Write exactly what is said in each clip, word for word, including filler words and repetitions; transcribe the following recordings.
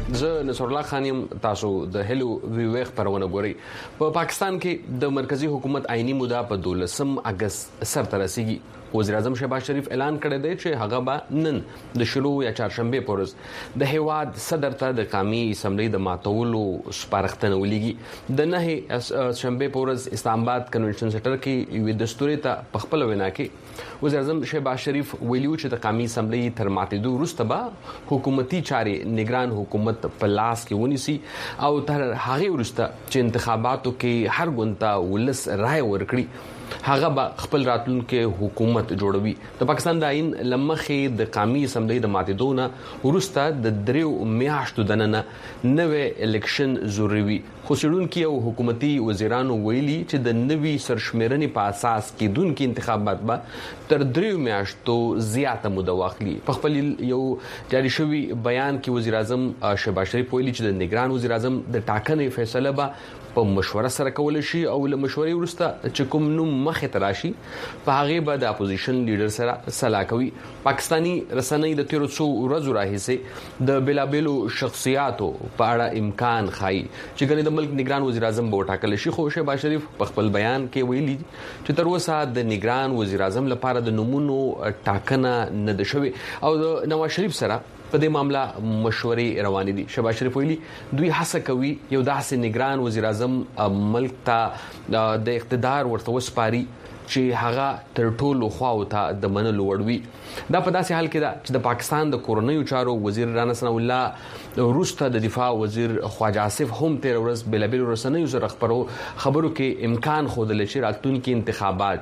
زه نصر الله خان یم. تاسو د هلو ویو خبرونه ګورئ. په پاکستان کې د مرکزی حکومت آئینی موده په دولسم اگست سرته رسیږي. وزیر اعظم شهباز شریف اعلان کړی دی چې هغه به نن د شروع یا چهارشنبه په ورځ د هیواد صدر ته د قومي اسمبلی د ماتولو سپارښتنه ولېږي. د نه شنبه په ورځ اسلام آباد کنونشن سنټر کې یو دستوري ته په خپل وینا کې وزیر اعظم شهباز شریف ویلو چې د قومي اسمبلی تر ماتېدو وروسته به حکومتي چارې نگران حکومت په لاس کې ونیسي او تر هغه وروسته چې انتخاباتو کې هر ګوند ولس رائے ورکړي هغه به خپل راتلونکي حکومت جوړوي. د پاکستان د آئین لمخې د قومي اسمبلی د ماتېدو نه وروسته د دریو میاشتو دننه نوې الیکشن ضروري وي. خو څېړونکي او حکومتي وزیرانو ویلي چې د نوي سرشمیرنې په اساس کېدونکي انتخابات به تر دریو میاشتو زیاته موده واخلي. په خپل یو جاري شوی بیان کې وزیر اعظم شهباز شریف ویلي چې د نگران وزیر اعظم د ټاکنې فیصله به په مشوره سره کول شي او له مشورې وروسته چې کوم نوم مخې ته راشي په هغه به د اپوزیشن لیډر سره سلا کوي. پاکستانی رسنۍ د تیرو څو ورځو راهیسې د بلابلو شخصیاتو په اړه امکان ښایي چې ګنې د ملک نگران وزیر اعظم به وټاکل شي. خو شهباز شریف په خپل بیان کې ویلي چې تر اوسه د نگران وزیر اعظم لپاره د نومونو ټاکنه نه ده شوې او د نواز شریف سره په دې معاملې مشورې روانې دي. شهباز شریف ویلي دوی هڅه کوي یو داسې نگران وزیر اعظم ملک ته د اقتدار ورته وسپاري چې هغه تر ټولو خواو ته د منلو وړ وي. دا په داسې حال کې ده چې د پاکستان د کورنیو چارو وزیر رانا ثناء الله وروسته د دفاع وزیر خواجه آصف هم تیر ورځ بلابل رسنیو سره خبرو خبرو کې امکان خوده چې راتلونکي انتخابات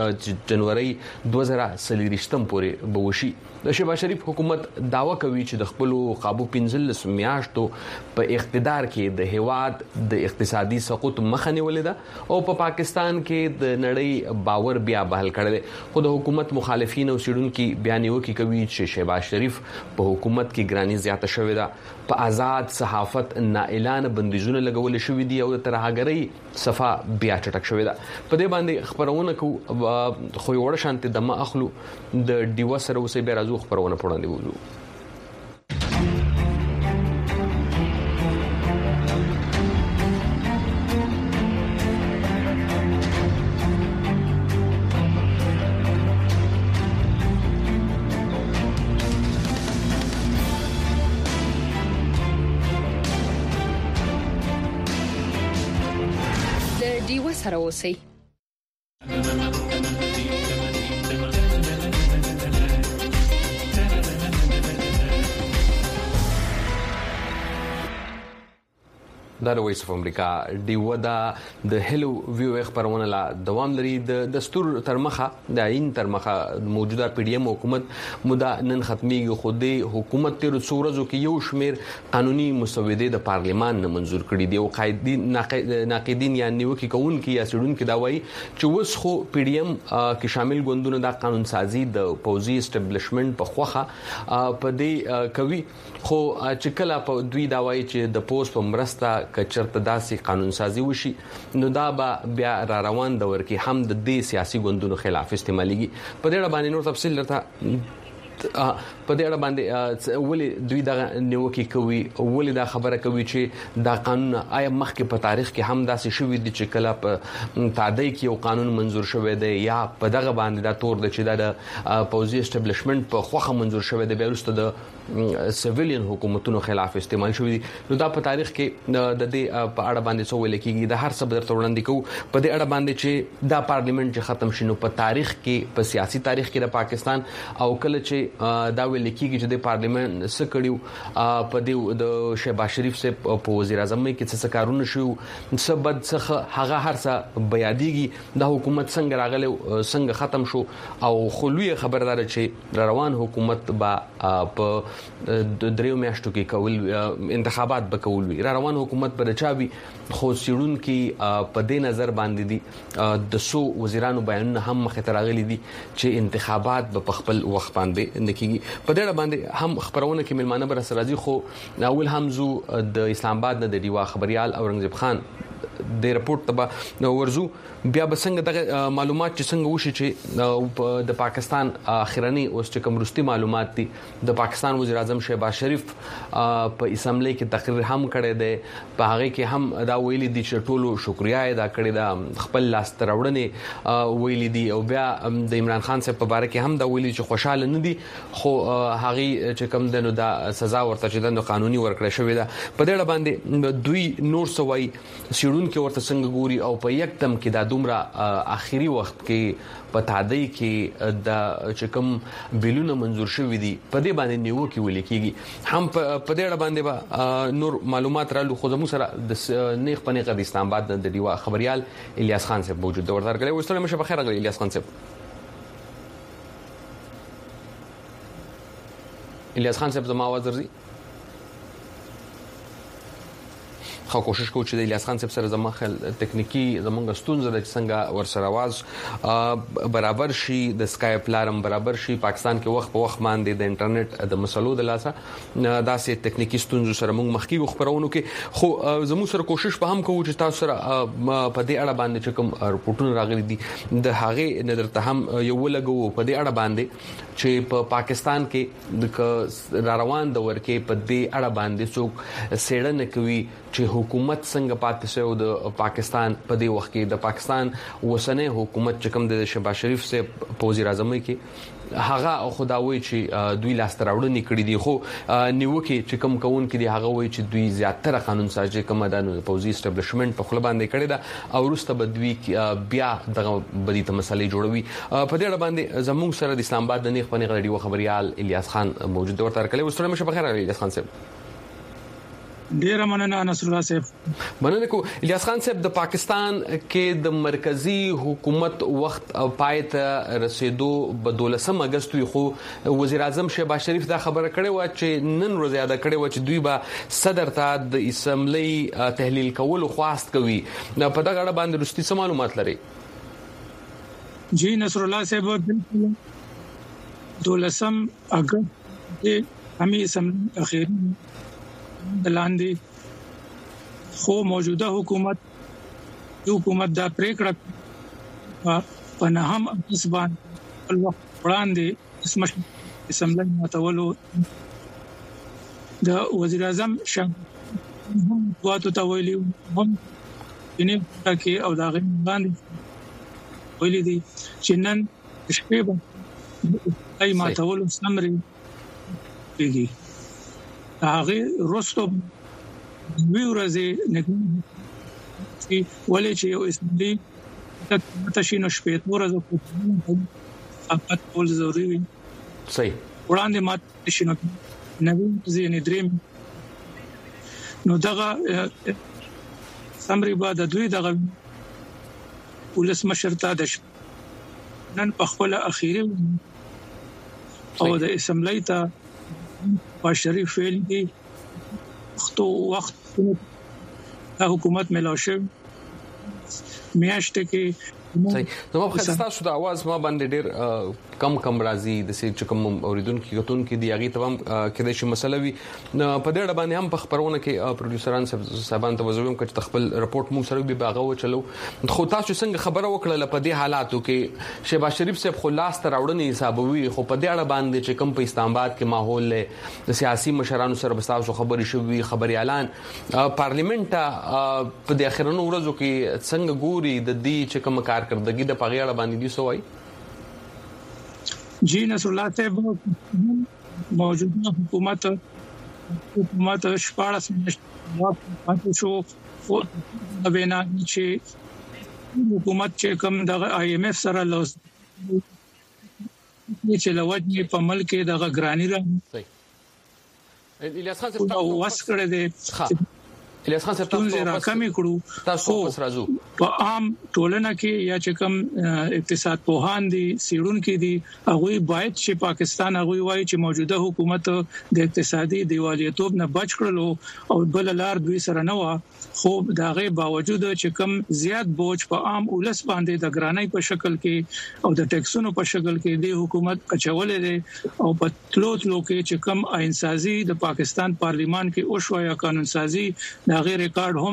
جنوري دوه زره څلوېښتم پورې به وشي. د شهباز شریف حکومت داوا کوي چې د خپل قابو پنځلس میاشتو په اقتدار کې د هیواد د اقتصادي سقوط مخه نیولې ده او په پاکستان کې د نړۍ باور بیا بحال کړی دی. خو د حکومت مخالفین او څېړونکي بیا نیوکې کوي چې شهباز شریف په حکومت کې ګراني زیاته شوې ده. په آزاد صحافت نااعلانه بندیزونه لګول شوې دي او د ترهګرۍ صفه بیا چټک شوې ده. په دې باندې خبرونه کو خو یو وړ شانتي دمه اخلو د ډیو سره اوسې بیا راځو خبرونه پړاندې وځو. ډیو سره اوسئ. د وایس اف امریکا ډیو دا د هلو ویو خبرونه لا دوام لري. د دستور تر مخه د عین تر مخه موجوده پی ډی ایم حکومت مودا نن ختميږي. خو د حکومت تر څو ورځو کې یو شمیر قانوني مسودې د پارلیمان نه منزور کړي دي او قائدین ناقدین یا نیوکي کوونکي یا سړونکي دا وایي چې وس خو پی ډی ایم کې شامل ګوندونه د قانون سازي د پوزي اسټابلیشمنت په خوخه په دې کوي. خو چې کله په دوی دا وایي چې د پوسټ په مرسته کچرته داسې قانون سازي وشي نو دا به بیا را روان دور کې هم د دې سیاسي ګوندونو خلاف استعماليږي. په دې اړه باندې نور تفصیل درته په دې اړه باندې ولې دوی دا نیوکي کوي ولې دا خبره کوي چې دا قانون آیا مخکې په تاریخ کې هم داسې شوی دي چې کله په تعدی کې یو قانون منزور شوی دی یا په دغه باندې دا تور د چې دا پوزي اسټابلیشمنت په خوخه منزور شوی دی بیا وروسته د سیویلین حکومتونو خلاف استعمال شوی دي. نو دا په تاریخ کې د دې په اړه باندې څه ویل کېږي د هر څه بدر وړاندې کوو په دې اړه باندې چې دا پارلیمنت چې ختم شینو په تاریخ کې په سیاسي تاریخ کې د پاکستان او کله چې دا ویل کېږي چې د پارلیمنت څه کړیو په دې د شهباز شریف سره په وزیر اعظم کې څه کارونه شو څه بد څه هغه هر څه بیادېږي د حکومت څنګه راغله څنګه ختم شو او خلوی خبردار چې روان حکومت با په د دریو میاشتو کې کول انتخابات به کول وی را روان حکومت پر چاوي. خو سیړون کې په دې نظر باندې دي د سو وزیرانو بیانونه هم مخ ته راغلي دي چې انتخابات به په خپل وخت باندې نکېږي. په دې اړه باندې هم خبرونه کې ملمانه بر سره راځي. خو اول همزو د اسلام آباد نه د دیوا خبريال اورنګزیب خان د رپورت ته ورزو بیا به څنګه د معلومات چې څنګه وشي چې د پاکستان اخرنی اوس چې کوم رستي معلومات دي د پاکستان وزیر اعظم شهباز شریف په اسمبلی کې تقریر هم کړی دی په هغه کې هم دا ویلي دي چې ټولو شکریا ادا کړی دا خپل لاس تراوړنې ویلي دي او بیا د عمران خان صاحب په اړه کې هم دا ویلي چې خوشاله نه دي خو هغه چې کوم دنو دا سزا ورته چې د قانوني ورکړې شوې ده په دې اړه باندې دوی نور سوي سیړون کې ورته څنګه ګوري او په یک دم کې دا دومره اخیری وخت کې په تادی کې د چې کوم بیلونه منزور شوې دي په دې باندې نیو کې ولې کېږي هم په دې اړه باندې با نور معلومات رالو خو زمو سره د نیخ پنیقه د اسلام آباد د دیوا خبريال الیاس خان صاحب موجود دی ورته غلې وستله مشه بخیر غلې الیاس خان صاحب الیاس خان صاحب زما आवाज ورزي خو کوشش کوو چې د الیاس خان صاحب سره زما خل ټکنیکی زمونږ ستونزه د څنګه ورسره आवाज برابر شي د اسکایپ لارم برابر شي پاکستان کې وخت په وخت باندې د انټرنیټ د مسلو د لاسه داسې ټکنیکی ستونزو سره موږ مخکې خبرونه کې خو زموږ سره کوشش په هم کوو چې تاسو سره په دې اړه باندې چې کوم رپورټونه راغلي دي د هغه نظر ته هم یو لګو په دې اړه باندې چې په پاکستان کې د را روان د ورکه په دې اړه باندې څوک سېړنه کوي چې حکومت څنګه پاتې شو د پاکستان په دې وخت کې د پاکستان وسنه حکومت چې کوم د شهباز شریف سے وزیر اعظم کې هغه خداوي چې دوی لاس تراوړنې کړې دي خو نیوکه چې کوم کون کې دی هغه وایي چې دوی زیاتره قانون سازي کوم د پوزي اسټابلیشمنت په خپل باندې کړی دا او ورسته بدوي بیا دغه بدی ته مسلې جوړوي په دې اړه باندې زموږ سره د اسلام آباد د نیخ پنی غړي خبريال الیاس خان موجود ورته کړی وسره مشه بخیر الیاس خان صاحب ډیر مننه نصر الله صاحب مننه کو الیاس خان صاحب د پاکستان کې د مرکزی حکومت وخت پای ته رسیدو په دولسم اگست خو وزیر اعظم شهباز شریف دا خبره کړې و چې نن ورځ یاد کړې و چې دوی به صدر ته د اسمبلی تحلیل کول خواست کوي په دغه اړه باندې رستي څه معلومات لري جی نصر الله صاحب بالکل دولسم اگست همي اسمبلی اخیری لاندې خو موجوده حکومت یو حکومت دا پریکړه په نهم اسبان په وخت وړاندې اسمش اسمبلی متولو د وزیر اعظم شاه واتو ته ویلي هم انې کې او دا غن باندې ویلي دي چې نن شپه به ای متولو سمري کېږي هغه روستو وی ورځې نه چې ولې چې یو اسمبلی د تشینو شپې ورځو په اپات ټول ضروري وي صحیح وړاندې ماته شنو نوې ځینې دریم نو دغه سمري بعد دوی دغه ولس مشرتا د نن په خپل اخیری او د اسمبلی ته با شریف ویل دي وخت وخت د حکومت ملوشه میاشت کې صحیح نو په تاسو د आवाज ما باندې ډېر کم کم راځي د سې چې کوم اوریدونکو کتون کې دی هغه تمام کله چې مسله وي په دې اړه باندې هم په خبرونه کې پروډوسران صاحبان ته وزوم چې خپل رپورت مو سره به باغه و چلو خو تاسو څنګه خبره وکړه په دې حالاتو کې شهباز شریف صاحب خلاص تر راوړنې حسابوي خو په دې اړه باندې چې کوم په اسلام آباد کې ماحول له سیاسي مشرانو سره بستاو خبري شوې خبري اعلان پارلیمنت په د اخرنو ورځو کې څنګه ګوري د دې چې کوم کارکړدګي د پغیاړه باندې دي سوای جی نصر الله صاحب موجوده حکومت حکومت شپاړس میاشتې شو خو د وینا چې حکومت چې کوم د آی ایم ایف سره لوس چې لوجه په ملک دغه ګرانی را الیاس خان صاحب تاسو واسکړه دي الیاس خان صاحب تاسو راکمې کړو تاسو اوس راځو په عام ټولنه کې یا چې کوم اقتصاد پوهان دي سیړون کې دي هغه باید چې پاکستان هغه وایي چې موجوده حکومت د اقتصادي دیوالیتوب نه بچ کړلو او بل لار دوی سره نه و خو دا غي باوجود چې کوم زیات بوج په عام ولس باندې د ګرانۍ په شکل کې او د ټیکسونو په شکل کې د حکومت اچولې دي او په تلو تلو کې چې کوم آئین سازي د پاکستان پارلیمان کې او شو یا قانون سازي دا غیر ریکارډ هم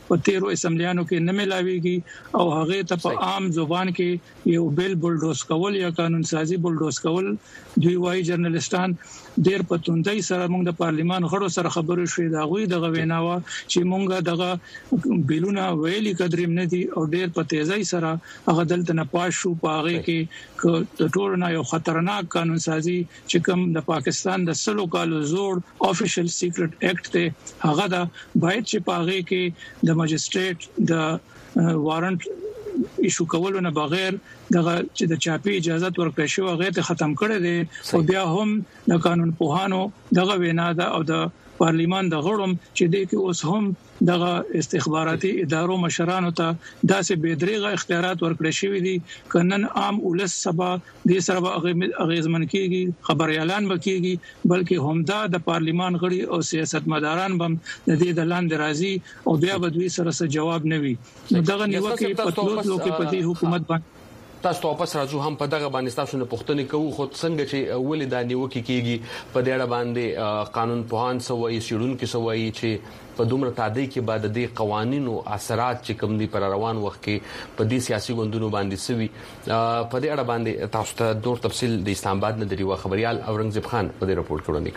په تیرو اسمبلیانو کې نه ملاويږي او هغه ته په عام زبان کې یو بل بلډوز کول یا قانون سازي بلډوز کول دوی وايي جرنالستان ډېر په توندۍ سره موږ د پارلیمان غړو سره خبرو شوې دا غوي د غویناوه چې موږ دغه بیلونه ویلي قدریم نه دي او ډېر په تیزی سره هغه دلته نه پاشو پاغه کې د ټولنه یو خطرناک قانون سازي چې کوم د پاکستان د سلو کالو زوړ افیشل سیکرټ ایکټ ته هغه دا باید چې پاغه کې د ماجستریټ د وارنټ ایشو کولو نه بغیر دغه چې د چاپی اجازه ورکړې شو هغه ته ختم کړي دي او بیا هم د قانون پوهانو دغه وینا ده او د پارلیمان د غړم چې د کې اوس هم دغه استخباراتي ادارو مشرانو ته داسې بيدریغه اختیارات ورکړي شوی دي کنن عام ولس سبا د سره اغیزمن کیږي خبري اعلان وکړي بلکې همدا د پارلیمان غړي او سیاستمداران بم د دې د لاندې راځي او بیا بدوي سره سره جواب نوي دغه نیوکه په ټولو کې په دې حکومت باندې تاسو ته واپس راځو هم په دغه باندې تاسو نه پوښتنه کوو خو څنګه چې ولې د نیوکه کیږي په دې اړه باندې قانون پوهان سوي سیډون کې سوي چې په دومره تعدی کې بعد د قوانینو اثرات چې کوم دي پر روان وخت کې په دې سیاسي ګوندونو باندې سوي په دې اړه باندې تاسو ته ډور تفصیل د اسلام آباد نه دی خبريال اورنګزیب خان په دې راپور کې وړاندې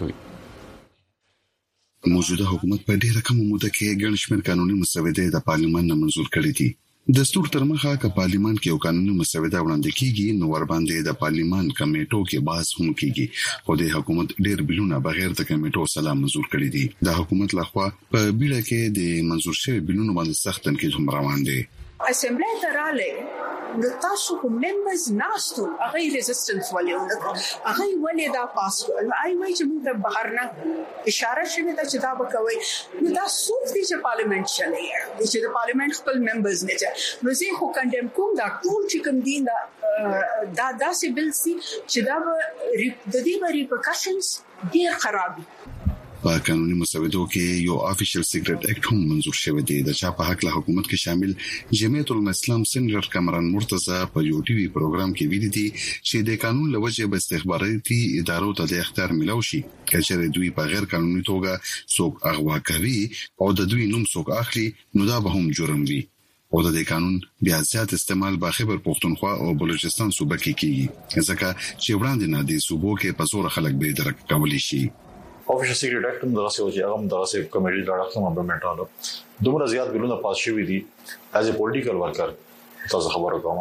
کوي موجوده حکومت په ډیره کم موده کې ګڼ شمېر قانوني مسودې د پارلیمان نه منزور کړې دي دستور تر مخه ک پارلیمان کې یو قانوني مسوده وړاندې کیږي نو ور باندې د پارلیمان کمیټو کې بحث هم کیږي خو د حکومت ډېر بلونه بغیر د کمیټو سلام منزور کړي دي د حکومت لخوا په بیړه کې د منزور شوی بلونه باندې سخت تنقید هم روان دي اسمبلی تراله نو تاسو کوم ممبرز ناستو هغه ریزिस्टेंस ولې هغه ولې دا پاس آی وای چې موږ بهر نه اشاره شوه ته چې دا وکوي نو دا څوک دي چې پارلیمنت چلے چې د پارلیمنت خپل ممبرز نه چې نو زه خو کندم کوم دا ټول چې کوم دي دا داسې بل سي چې دا د دې ریپرکشنز ډیر خرابي په قانوني مسودو کې یو افیشل سیکرټ ایکټ هم منزور شوی دی د چا په حق له حکومت کې شامل جمعیت الاسلام سینیټر کامران مرتضی په یو ټي وي پروګرام کې ویلي دي چې د قانون لوجه به استخباراتي ادارو ته د اختیار ملو شي چې دوی په غیر قانوني توګه څوک اغوا کوي او د دوی نوم څوک اخلي نو دا به هم جرم وي او د قانون بیا زیات استعمال په خیبر پختونخوا او بلوچستان صوبه کې کیږي ځکه چې وړاندې نه دي صوبو کې په زور خلک به درک کولی شي افیشل سیکرټ ایکټ هم درسه وځي هغه هم درسه کمیټې ډاډه کوم امپلیمنټالو دومره زیات بلونه پاس شوی دي ایز ا پولیټیکل ورکر تاسو خبرو کوم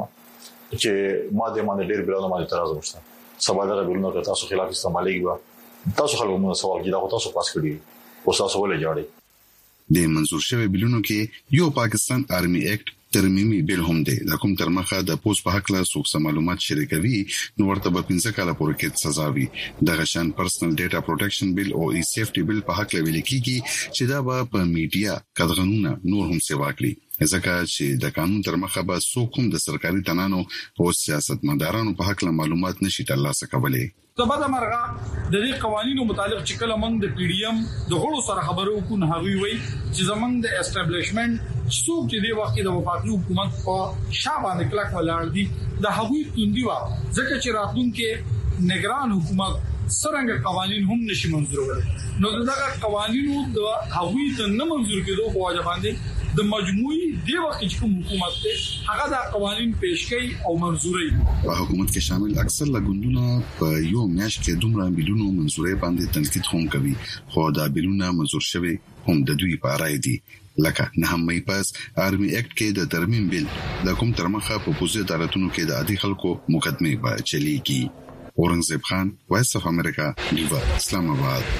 چې ما د باندې ډېر بلونه باندې اعتراض وکړ سبا دا بلونه که تاسو خلاف استعمالي تاسو خلکو مو سوال کیدا تاسو پاس کړی او تاسو ولې جوړی د منزور شوی بلونو کې یو پاکستان آرمي ایکټ ترمیمي بیل هم دی د کوم تر مخه د پوس په حق له څوک معلومات شریکوي نو ورته به پنځه کاله پورې کې سزا وي د غشن پرسنل ډیټا پروټیکشن بیل او ای سیفټي بیل په حق له ویل کیږي چې دا به په میډیا کډغنونه نور هم سیوا کړي ځکه چې د قانون تر مخه به څوک هم د سرکاري تنانو او سیاستمدارانو په حق له معلومات نشي ترلاسه کولای تبه مرغه د دې قوانینو متعلق چې کله موږ د پی ډی ایم د غړو سره خبرو کو نه هغوی وي چې زمونږ د اسټابلیشمنت څوک چې د وخت د وفاقي حکومت په شابه کلک ولاړ دي د هغوی توندي وا ځکه چې راتلونکي نگران حکومت څنګه قوانين هم نشي منزورول نو دغه قوانینو د هغوی ته نه منزور کېدو په وجه باندې د مجموعي دی وخت چې کوم حکومت ته هغه د قوانين پیش کوي او منزوري په حکومت کې شامل اکثر لګوندونه په یو میاشت کې دومره بلونو منزوري باندې تنقید هم کوي خو دا بلونه منزور شوي هم د دوی په رائے دي لکه نه هم مې پاس آرمي ایکټ کې د ترمیم بل د کوم تر مخه په پوزي عدالتونو کې د عادي خلکو مقدمه به چلیږي اورنګزیب خان وایس اف امریکا دیوا اسلام آباد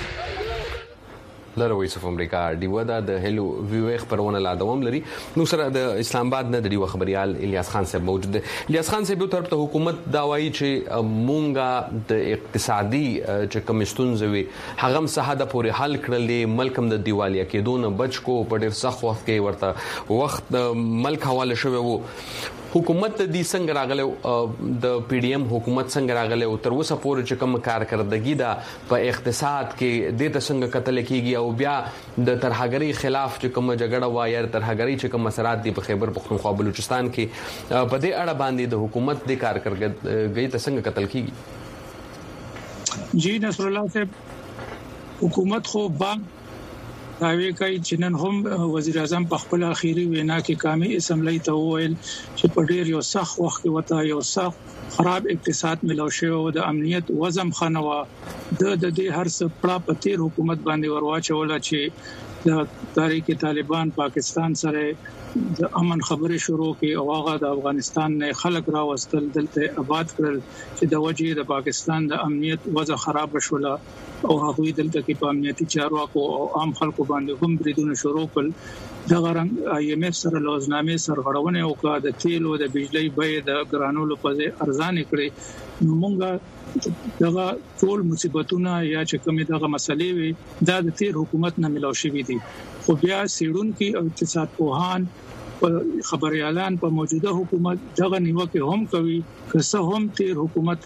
لره وایس اف امریکا دیوا د هلو ویو خبرونه لا دوام لري نو سره د اسلام آباد نه د دیوا خبريال الیاس خان صاحب موجود دی الیاس خان صاحب په طرف ته حکومت دا وایي چې مونږه د اقتصادي چې کمشتون زوي هغه مساحده پورې حل کړل ملکم د دیوالیا کې دون بچ کو په ډیر سخت وخت کې ورته وخت ملک حواله شوی وو حکومت د دې څنګه راغله د پی ډی ایم حکومت څنګه راغله او تر اوسه پورې چې کوم کارکردګي دا په اقتصاد کې د څنګه قتل کیږي او بیا د ترهګری خلاف چې کوم جګړه وایي ترهګری چې کوم مسرات دی په خیبر پختونخوا بلوچستان کې په دې اړه باندې د حکومت د کارکردګي د څنګه قتل کیږي جی نصر الله صاحب حکومت خو با داوی کوي چې نن هم وزیر اعظم په خپل اخیری وینا کې قومي اسمبلی ته وویل چې په ډیر یو سخت وخت کې وتا یو سخت خراب اقتصاد ملو شو او د امنیت وزم خنوا د د دې هر څه پړه پتیر حکومت باندې ورواچول چې د تاریخ طالبان پاکستان سره د امن خبرې شروع کړي او هغه د افغانستان نه خلک راوستل دلته آباد کړل چې د وجې د پاکستان د امنیت وضع خراب شوه او هغه دلته کې په امنیتي چارواکو او عام خلکو باندې هم بریدونه شروع کړل د غرنګ آی ایم ایف سره لوزنامې سرغړونه وکړه د تیل او د بجلی بیې د ګرانولو په ځای ارزان کړي نو مونږه دغه ټول مصیبتونه یا چې کومه دغه مسلې وي دا د تیر حکومت نه ملو شوې دي خو بیا سیډونکو او اقتصاد پوهان خبريالان په موجوده حکومت دغه نیوکه هم کوي که څه هم تیر حکومت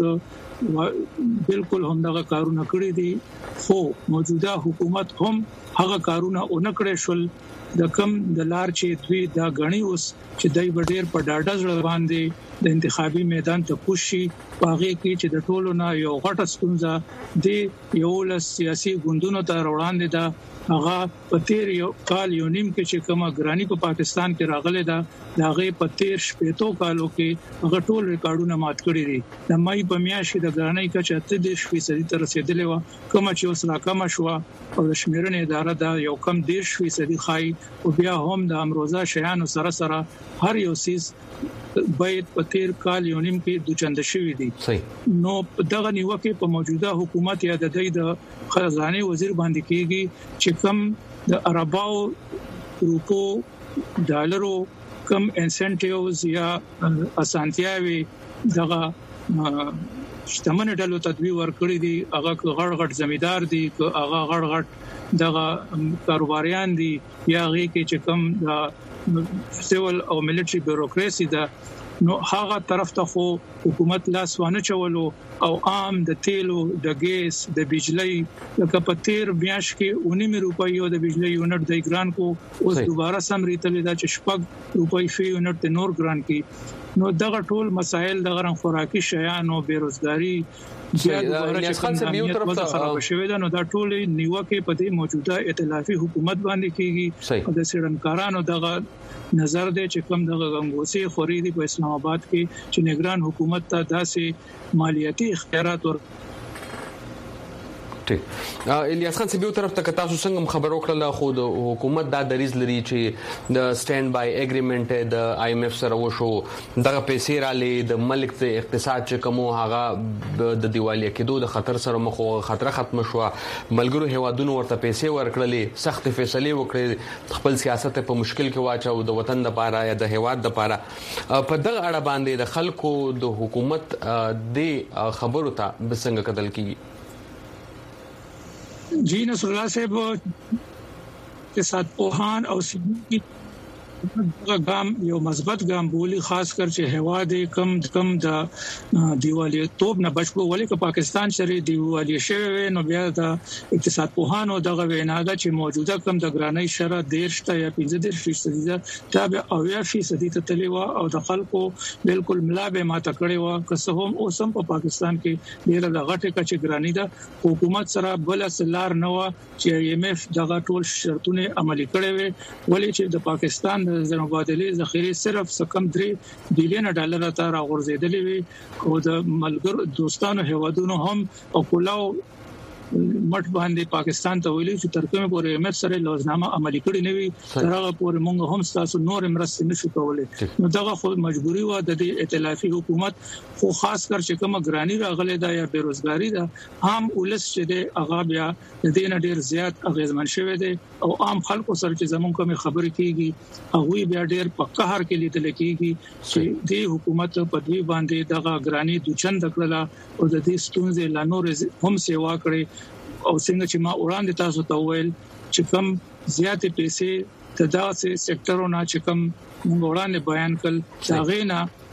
بالکل هم دغه کارونه کړی دي خو موجوده حکومت هم هغه کارونه اونکړې شول د کم د لار چې دوی دا غني اوس چې دای بډیر په ډاډه ځړ باندې د انتخابي میدان ته کوشي پاغه کې چې د ټولو نه یو غټه ستونزه د یو ل سیاسي ګوندونو ته وړاندې ده هغه په تیر یو کال یو نیم کې چې کومه ګرانی په پاکستان کې راغله ده هغه په تیر شپږو کالو کې هغه ټول ریکارډونه مات کړی دي د مای په میاشت د ګرانی کچه ته د شپږ فیصد تر رسیدلې و کوم چې اوس راکمه شو او د شمیرنې اداره دا یو کم ډیر فیصد خای او بیا هم د امروزه شیانو سره سره هر یو سیس باید په تیر کال یو نیم کې د چند شوی دي نو دغه نیوکه په موجوده حکومت یا د دې د خزانه وزیر باندې کېږي چې کم د عرباو روپو ډالرو کم انسنټیوز یا اسانتیاوي دغه شتمن ډلو تدوی ورکړي دي هغه غړ غړ زمیدار دي هغه غړ غړ دغه کاروباریان دي یا هغه کې چې کم د سیول او ملټری بیوروکراسي ده نو هغه طرف ته خو حکومت لاس وانه چولو او عام د تیلو د ګیس د بجلی لکه په تیر میاش کې اونیم روپیو د بجلی یونټ د ګران کو اوس دوباره سم ریتل دا چې شپږ روپۍ فی یونټ د نور ګران کې نو دغه ټول مسایل د غرن خوراکي شیان او بیروزګاری بیا دوباره چې خراب شوی دا نو دا ټول نیوکه په دې موجوده ائتلافي حکومت باندې کیږي او د سړنکارانو دغه نظر دی چې کوم دغه غنګوسي خوري دي په اسلام آباد کې چې نگران حکومت ته داسې مالیاتي اختیارات ور ټیک الیاس خان سیبیو طرف ته تاسو څنګه خبرو کړل خو د حکومت دا دریز لري چې د سټاند بای اګریمنت د آی ایم ایف سره وشو دغه پیسې را لې د ملک ته اقتصاد چې کومو هغه د دیوالیا کېدو د خطر سره مخ خطر ختم شو ملګرو هوادونو ورته پیسې ورکړلې سخت فیصله وکړي خپل سیاست په مشکل کې واچو د وطن لپاره یا د هواد لپاره په دغه اړه باندې د خلکو د حکومت د خبرو ته بسنګ کتل کیږي جی نصر الله صاحب के साथ पोहान और सिद्धि ګام یو مثبت ګام بولی خاص کر چې هوا د کم کم د دیوالی توپ نه بچو ولې که پاکستان سره دیوالی شوی نو بیا د اقتصاد پوهانو دغه وینا ده چې موجوده کم د ګرانۍ شره دیرشته یا پنځه فیصد دا به اویا فیصد ته تللی و او د خلکو بالکل ملابه ماته کړی و که څه هم اوسم په پاکستان کې ډیره د غټه کچ ګرانی ده حکومت سره بل سلار نه و چې آی ایم ایف دغه ټول شرطونه عملي کړي وي ولې چې د پاکستان د مبادله ذخیره صرف سکم درې بلین ډالر ته راغورځېدلې وي او د ملګرو دوستانو هوادونو هم او کلاو مټ باندې پاکستان ته ویلي چې ترکمه پورې ایم ایف سره لوزنامه عملي کړی نه وي ترغه پورې مونږ هم تاسو نور مرسته نشو کولای نو دغه خو مجبوري و د ائتلافي حکومت خو خاص کر چې کومه ګرانی راغله دا یا بیروزګاری ده عام ولس چې د اغا بیا د دین ډیر زیات اغیزمن شوی دی او عام خلکو سره چې زمونږ کوم خبرې کیږي هغه بیا ډیر په قهر کې لیدل کیږي چې د حکومت په دوی باندې دغه ګرانی د چند کړلا او د دې ستونزې لانور هم سیوا کړي او څنګه چې ما وړاندې تاسو ته وویل چې کم زیاتې پیسې د داسې سېکټرونو چې کم موږ وړاندې بیان کړل دا غینا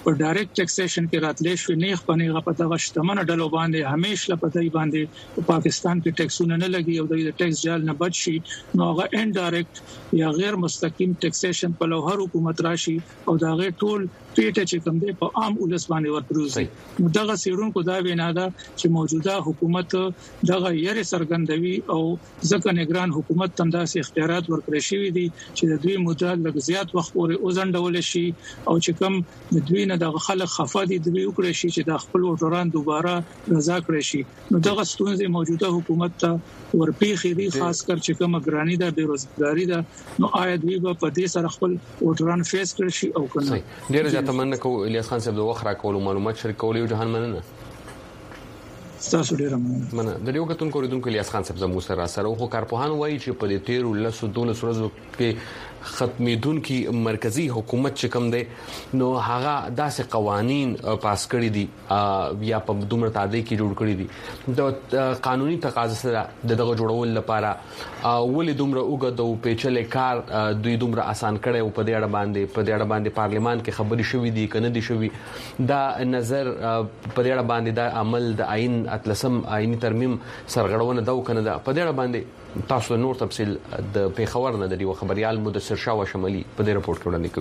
په ډایرکټ ټیکسیشن کې راتلې شو نه خپنه غپته غشتمنه ډلو باندې همیش لپاره باندې په پاکستان کې ټیکسونه نه لګي او د ټیکس جال نه بچ شي نو هغه انډایرکټ یا غیر مستقیم ټیکسیشن په لوهر حکومت راشي او دا غیر ټول پیټه چې کوم دی په عام ولس باندې ورپروزي نو دغه سیرونکو دا وینا ده چې موجوده حکومت دغه یې سرګندوي او ځکه نگران حکومت تم داسې اختیارات ورکړي شوی دي چې د دوی مدت لږ زیات وخت پورې وزندول شي او چې کوم د دوی نه د خلک خفه دي دوی وکړي شي چې د خپل وټران دوباره رضا کړي شي نو دغه ستونزې موجوده حکومت ته ورپیخي دي خاص کر چې کوم ګرانی ده بیروزګاری ده نو آیا دوی په دې سره خپل وټران فیس کړي شي او کنه ډیر ځکه مننه کو الیاس خان صاحب د وخت راکول معلومات شریکول یو جهان مننه تاسو ډیر مننه د یو کتون کوریدونکو الیاس خان صاحب زموږ سره سره خو کارپوهان وایي چې په دې تیر ولسو دولس ورځو کې ختمیدونکو مرکزی حکومت چې کوم دی نو هغه داسې قوانين پاس کړی دي یا په دومره تعداد کې جوړ کړی دي د قانوني تقاضا سره دغه جوړول لپاره ولې دومره وګد او پیچلې کار دوی دومره آسان کړي او په دې اړه باندې په دې اړه باندې پارلیمان کې خبري شوې دي کنه دي شوې دا نظر په دې اړه باندې د عمل د عین اتلسم عیني ترمیم سرغړونه دا کنه دا په دې اړه باندې تاسو نور تفصیل د پیښور نه د یو خبريال مدثر شاه شمالي په دې رپورت کې وړاندې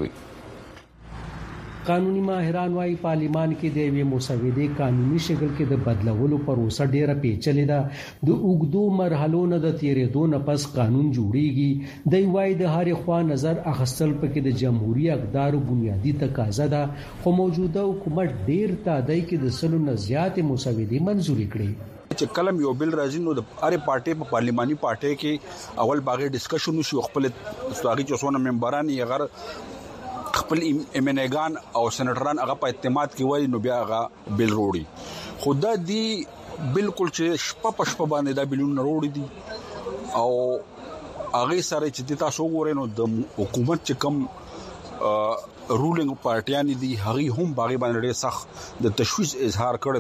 کوي قانوني ماهران وايي پارلیمان کې د یوې مسودې قانوني شکل کې د بدلولو پروسه ډیره پیچلې ده د اوګدو مرحلو نه د تیرېدو نه پس قانون جوړیږي د وايي د هر خوا نظر اخستل پکې د جمهوریت اقدارو بنیادی تقاضا ده خو موجوده حکومت ډیر تعداد کې د سلو نه زیات مسودې منزوري کړې چې کلم یو بل راځي نو د هر پارټي په پارلیماني پارټي کې اول باغې ډسکشن وشي خپل استاغي چوسونه ممبران یې غیر خپل ایمنګان او سېنټران هغه په اعتماد کې وایي نو بیا هغه بل روړي خدا دی بالکل چې شپه په شپه باندې دا بلون وروړي دي او هغه سره چې تاسو وګورئ نو د حکومت چې کم رولینګ پارټیان دي هغه هم باغې باندې ډېر سخت د تشویش اظهار کړی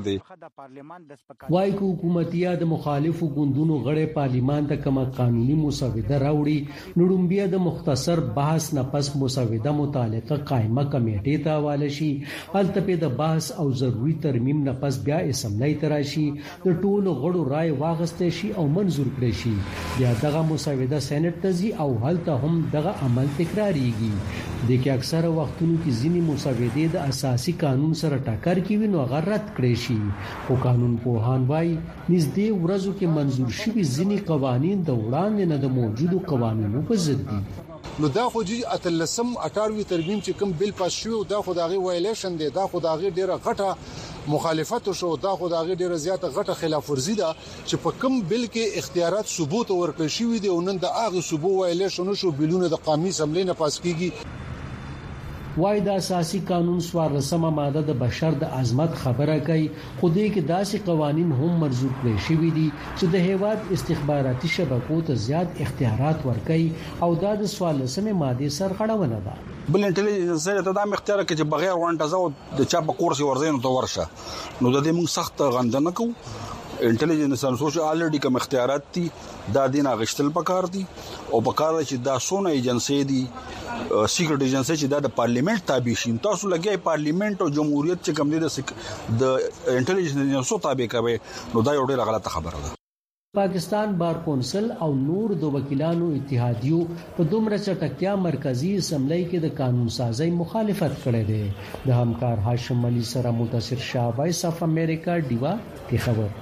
دی وايي حکومتیا د مخالفو ګوندونو غړي پارلیمان ته کومه قانوني مسوده راوړي نړومبیا د مختصر بحث نه پس مسوده متعلقه قائمه کمیټې ته حواله شي هلته په د بحث او ضروري ترمیم نه پس بیا اسمبلی ته راشي د ټولو غړو رائے واغسته شي او منزور کړي شي بیا دغه مسوده سېنات ته ځي او هلته هم دغه عمل تکراریږي د کې اکثره وختونو کې ځینی مسودې د اساسي قانون سره ټکر کوي نو هغه رد کړي شي او قانون پوهان وايي نږدې ورځو کې منزور شوي ځینی قوانين د وړاندې نه د موجودو قوانینو په ضد دي نو دا خو جی اتلسم اټاروي ترمیم چې کوم بل پاس شو دا خو دغه وایلیشن دی دا خو دغه ډیره غټه مخالفت شو دا خو دغه ډیره زیاته غټه خلاف ورزي ده چې په کوم بل کې اختیارات ثبوت ورکړي شوی دي او نن د اغه ثبوت وایلیشن شو بلونه د قومي اسمبلی نه پاس کیږي وای د اساسي قانون سوارلسمه ماده د بشر د عظمت خبره کوي خو دې کې داسې قوانين هم مرزو کړی شوی دي چې د هیواد استخباراتي شبکو ته زیات اختیارات ورکړي او د سوارلسمه ماده سرغړونه ده بل انټيليجنس سره ته د اختیار کې چې بغیر وانټه زو د چا په کورس ورزین ته ورشه نو د دې موږ سخت غندنه کوو انټيليجنس ان سوشل الریډي کوم اختیارات دي دا دینه غشتل پکار دي او پکار چې دا سونه ایجنسی دي سیکرټ ایجنسی چې د پارلیمنت تابع شي تاسو لګي پارلیمنت او جمهوریت چې کوم دي د انټيليجنس تابع کوي نو دا یو ډېر غلطه خبره ده پاکستان بار کونسل او نور د وکیلانو اتحادیو په دومره چټکتیا مرکزی اسمبلی کې د قانون سازي مخالفت کړې ده د همکار هاشم علي سره متصر شاه وایس اف امریکا دیوا کی خبر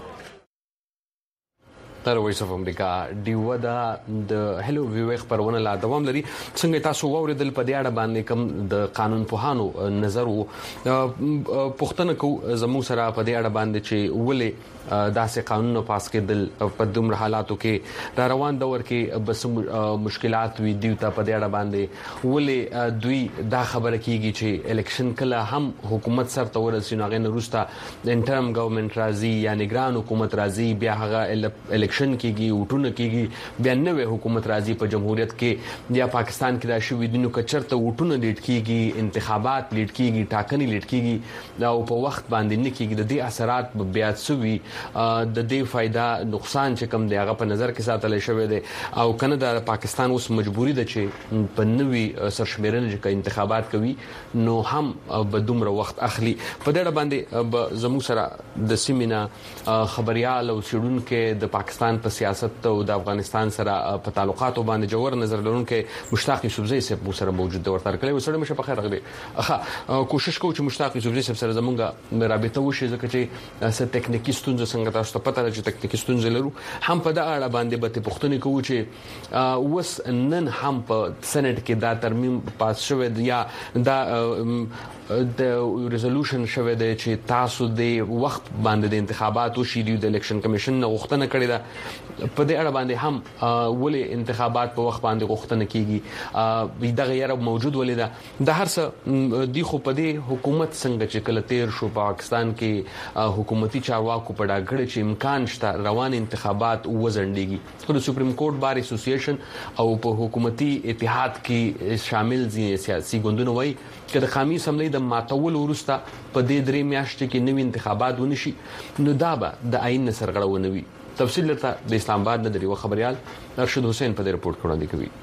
تر وایس اف امریکا دیو دا د هلو ویو خبرونه لا دوام لري څنګه تاسو ووریدل په دې اړه باندې کوم د قانون پوهانو نظر وو پښتنه کو زموږ سره په دې اړه باندې چې ولې داسې قانون پاس کېدل په دومره حالاتو کې را روان دور کې بس مشکلات وي دی ته په دې اړه باندې ولې دوی دا خبره کیږي چې الیکشن کله هم حکومت سره تورسي نو غن روستا انټرم ګورنمنت راځي یا نگران حکومت راځي بیا هغه الیکشن کېږي وټونه کېږي بیا نوې حکومت راځي په جمهوریت کې یا پاکستان کې راشي ودینو کچرته وټونه لیډ کېږي انتخابات لیډ کېږي ټاکنې لیډ کېږي او په وخت باندې نه کېږي د دې اثرات بیا سوي د دې فائدہ نقصان چې کم دی هغه په نظر کې ساتل شوی دی او کنه د پاکستان اوس مجبوری ده چې په نوي سرشمیرنه کې انتخابات کوي نو هم به دومره وخت اخلي په دې باندې زموږ سره د سیمینا خبريال او سړونکو د پاکستان په سیاست او د افغانستان سره په تعلقاتو باندې جوړ نظر لرونکو مشتاق یوسفزئی صاحب مو سره موجود دی ورته کړی وسره مشه په خیر غوډي اخا کوشش کوم چې مشتاق یوسفزئی صاحب سره زمونږه رابطه وشي ځکه چې څه ټیکنیکی ستونزې څنګه تاسو ته پته راځي ټیکنیکی ستونزې لرو هم په دا اړه باندې به پښتني کوو چې وس نن هم په سېنات کې دا ترمیم پاس شوی دی یا دا د ریزولوشن شوی دی چې تاسو د وخت باندې د انتخاباتو شې دی د الیکشن کمیشن غوښتنه کړې ده په دې اړه باندې هم ولې انتخابات په وخت باندې غوښتنه کیږي دا غیر موجود ولې ده د هر څه دی خو په دې حکومت څنګه چې کله تیر شو پاکستان کې حکومتي چارواکو په ډاګړه چې امکان شته روان انتخابات وزندګي خو د سپریم کورټ بار اسوسییشن او په حکومتي اتحاد کې شامل دي سیاسي ګوندونه وایي چې د قومي اسمبلی د ماتول ورسته په دې درې میاشتې کې نوي انتخابات ونشي نو دا به د عین سرغړونه وي تفصیل لرته د اسلام آباد نه دی خبريال ارشد حسین په دې رپورت کې وړاندې کوي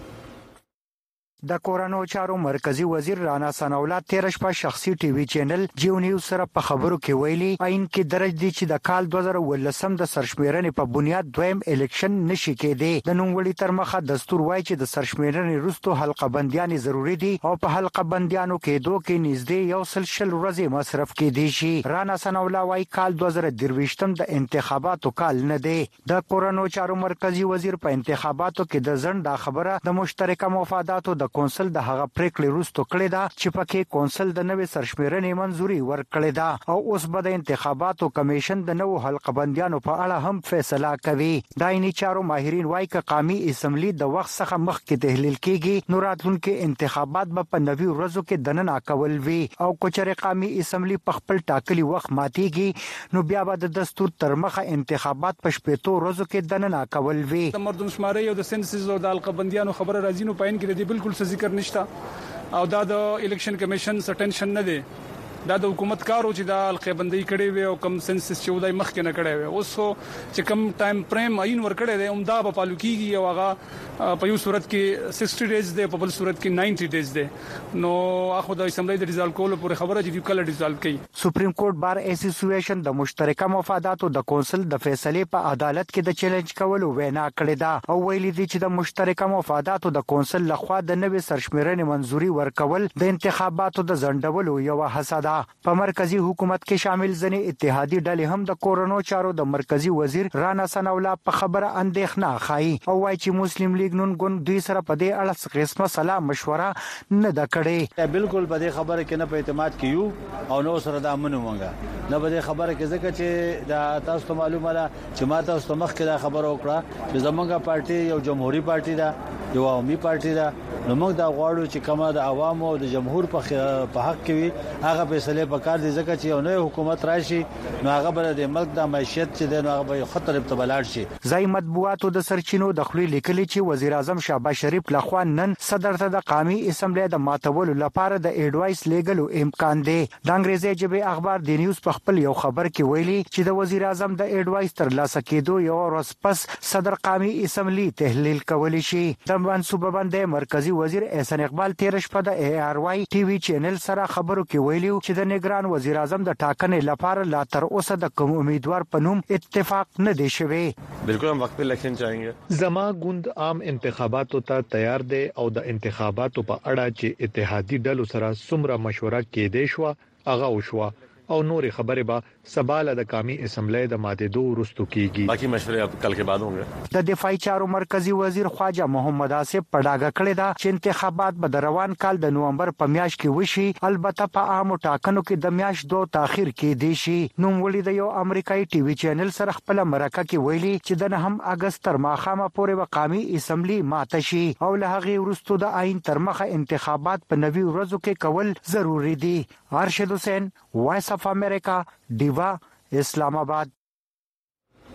د کورونو چارو مرکزی وزیر رانا ثناءالله تیر شپه شخصي ټي وي چینل جیو نیوز سره په خبرو کې ویلي عین کې درج دي چې د کال دوه زره ولسم د سرشمیرنې په بنیاد دویم الیکشن نشي کېدی د نوموړي تر مخه دستور وایي چې د سرشمیرنې وروسته حلقه بنديان ضروری دي او په حلقه بنديانو کې دوه کې نږدې یو سل شل ورځې مصرف کېدي شي رانا ثناءالله وایي کال دوه زره درويشتم د انتخاباتو کال نه دی د کورونو چارو مرکزی وزیر په انتخاباتو کې د ځند د خبره د مشترکه مفاداتو د کونسل د هغه پریکړې وروسته کړې ده چې پکې کونسل د نوې سرشمیرنې منځوري ورکړې ده او اوس به د انتخاباتو کمیشن د نوو حلقه بندیانو په اړه هم فیصله کوي دایني چارو ماهرین وايي چې قومي اسمبلی د وخت څخه مخکې تحلیل کیږي نو راتلونکي انتخابات به په نوي ورځو کې دننه کول وي او کچره قومي اسمبلی په خپل ټاکلي وخت ماتيږي نو بیا به د دستور تر مخه انتخابات په شپږ ورځو کې دننه کول وي د مردم شماري او د سنسس او د حلقه بندیانو خبره راځي نو پاین کې د بالکل ذکر نشته او دا د الیکشن کمیشن سټنشن نه دی دا د حکومت کارو چې د حلقه بندي کړي وي او کم سنسس چې ودای مخ کې نه کړي وي اوس چې کم ټایم فریم عین ور کړي دی عمدا په پالو کېږي او هغه په یو صورت کې شصت ډیز دی په بل صورت کې نود ډیز دی نو اخو د اسمبلی د ریزالټ کولو پورې خبره چې کله ریزالټ کوي سپریم کورټ بار اسوسییشن د مشترکه مفاداتو د کونسل د فیصله په عدالت کې د چیلنج کولو وینا کړې ده او ویلي دي چې د مشترکه مفاداتو د کونسل لخوا د نوې سرشمیرنې منځوري ورکول د انتخاباتو د ځنډولو یو هڅه ده په مرکزی حکومت کې شامل ځنې اتحادی ډلې هم د کورونو چارو د مرکزی وزیر رانا ثناءالله په خبره اندېښنه خایي او وايي چې مسلم لیگ نن ګوند دوی سره په دې اړه څه قسمه سلا مشوره نه ده کړې بالکل په دې خبره کې نه په اعتماد کیو او نو سره دا منو مونږه نه په دې خبره کې ځکه چې دا تاسو ته معلومه ده چې ما تاسو ته مخکې دا خبره وکړه چې زمونږه پارټي یو جمهوریت پارټي ده یو عوامي پارټي ده نو موږ دا غواړو چې کومه د عوامو او د جمهور په حق کې وي هغه فیصله پکار دي ځکه چې یو نوې حکومت راشي نو هغه بل د ملک د معیشت چې د هغه به خطر ابتبالات شي ځای مطبوعاتو د سرچینو د خپل لیکلي چې وزیر اعظم شهباز شریف لخوا نن صدر ته د قومي اسمبلی د ماتولو لپاره د ایډوایس لیګلو امکان دی د انګریزي ژبه اخبار دی نیوز په خپل یو خبر کې ویلي چې د وزیر اعظم د ایډوایس تر لاسه کېدو یو ورځ پس صدر قومي اسمبلی تحلیل کولی شي د منصوبه باندې مرکزی وزیر احسان اقبال تیر شپه د ای آر واي ټي وي چینل سره خبرو کې ویلي چې د نگران وزیر اعظم د ټاکنې لپاره لا تر اوسه د کوم امیدوار په نوم اتفاق نه دی شوی بالکل هم وخت په الیکشن چاهیږي زما ګوند عام انتخاباتو ته تیار دی او د انتخاباتو په اړه چې اتحادی ډلو سره څومره مشوره کېدې شو هغه وشو او نورې خبرې به سباله د قومي اسمبلی د ماتېدو وروسته کیږي باقي مشورې اب کل کې بعد هونګه د دفاعي چارو مرکزی وزیر خواجه محمد آصف پډاګه کړی دا چې انتخابات به د روان کال د نومبر په میاشت کې وشي البته په عامو ټاکنو کې د میاشت دوه تاخير کې دی شي نو ولې د یو امریکایي ټي وي چینل سره خپل مرکه کې ویلي چې د نهم اگست تر ماخامه پورې به قومي اسمبلی ماته شي او له هغه وروسته د عین تر مخه انتخابات په نوي ورځو کې کول ضروری دي ارشد حسین وایس اف امریکا دیوا اسلام آباد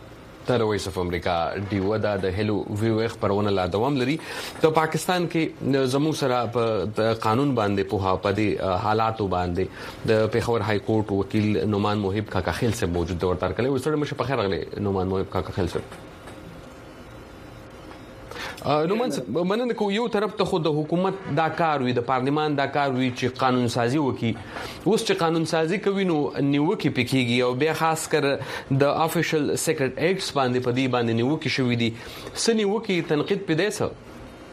تر وایس اف امریکا ډیودا د هلو ویو خبرونه لا دوام لري ته پاکستان کې زموږ سره په قانون باندې په هاپدي حالاتو باندې د پیښور های کورټ وکیل نومان محب کاکا خیل صاحب موجود دی ورته کله وسره مشه په خیر غلې نومان محب کاکا خیل صاحب نو مننه کو یو طرف ته خود د حکومت دا کار وي د پارلیمان دا کار وي چې قانون سازي وکي اوس چې قانون سازي کوي نو نیوکي پکېږي او بیا خاص کر د افیشل سیکرټ ایکټس باندې په دې باندې نیوکي شوې دي سني وکي تنقید پدې څه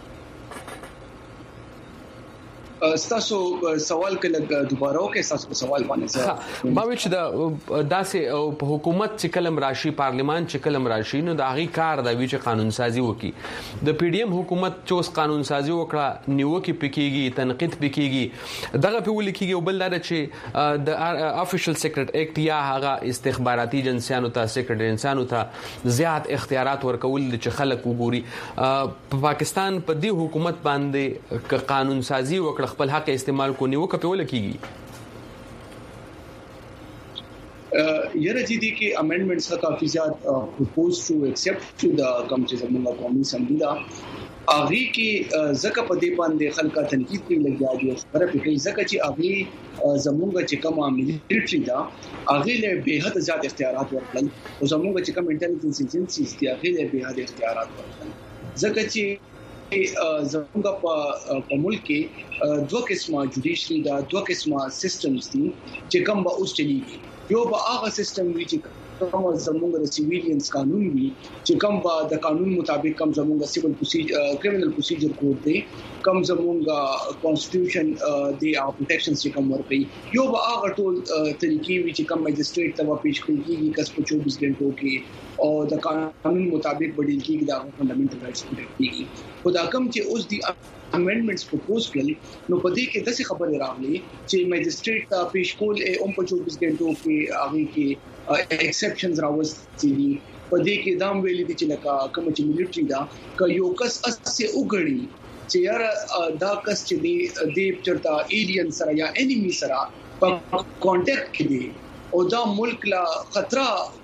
ستاسو سوال کله دوباره وکړئ ستاسو سوال باندې ما وچ دا داسې په حکومت چې کلم راشي پارلیمان چې کلم راشي نو دا غي کار دا وی چې قانون سازي وکي د پی ډی ایم حکومت چې اوس قانون سازي وکړه نیوکي پکېږي تنقید پکېږي دغه په ولیکيږي او بل دا چې د افیشل سیکرټ ایکټ یا هغه استخباراتي جنسیانو ته سیکرټ جنسیانو ته زیات اختیارات ورکول چې خلک وګوري په پاکستان په دې حکومت باندې قانون سازي وکړه خپل حق استعمال کو نیو کپه ولکېږي یره چې دي کې امندمنټس کا کافي زیات پروپوز ټو ایکسپټ ټو د کم چې زموږه قومي اسمبلی دا اغي کې زکه په دې باندې خلکا تنقید کوي لګیا دي سره په کې زکه چې اغي زموږه چې کوم مليټري دا اغي له به حد زیات اختیارات ورکړل او زموږه چې کوم انټيليجنس ایجنسیز دي اغي له به حد اختیارات ورکړل زکه چې زموږ په ملک کې دوه قسمه جوډیشري دا دوه قسمه سیستمز دي چې کوم به اوس چلیږي یو به هغه سیستم وی چې کوم زموږ د سیویلینز قانون وی چې کوم به د قانون مطابق کوم زموږ سیویل پروسیجر کریمینل پروسیجر کوډ دی کوم زموږ کانسټیټیوشن دی او پروټیکشنز چې کوم ورکړي یو به هغه ټول طریقې وی چې کوم مجستریټ ته پیش کیږي کس په چوبیس غنټو کې او د قانون مطابق بدل کیږي دا فندامنټل رائټس پروټیکټ کیږي خدا کوم چې اوس دی امندمنټس پروپوز کړل نو په دې کې د څه خبره راغلي چې مجستریټ ته پیش کول اوم په چوبیس غنټو کې هغه کې ایکسپشنز راوستي دي په دې کې دام ویلي دي چې لکه کوم چې مليټري دا ک یو کس اسه وګړي چې یار دا کس چې دی د چرتا ایلین سره یا انیمی سره په کانټیکټ کې دی او دا ملک لا خطر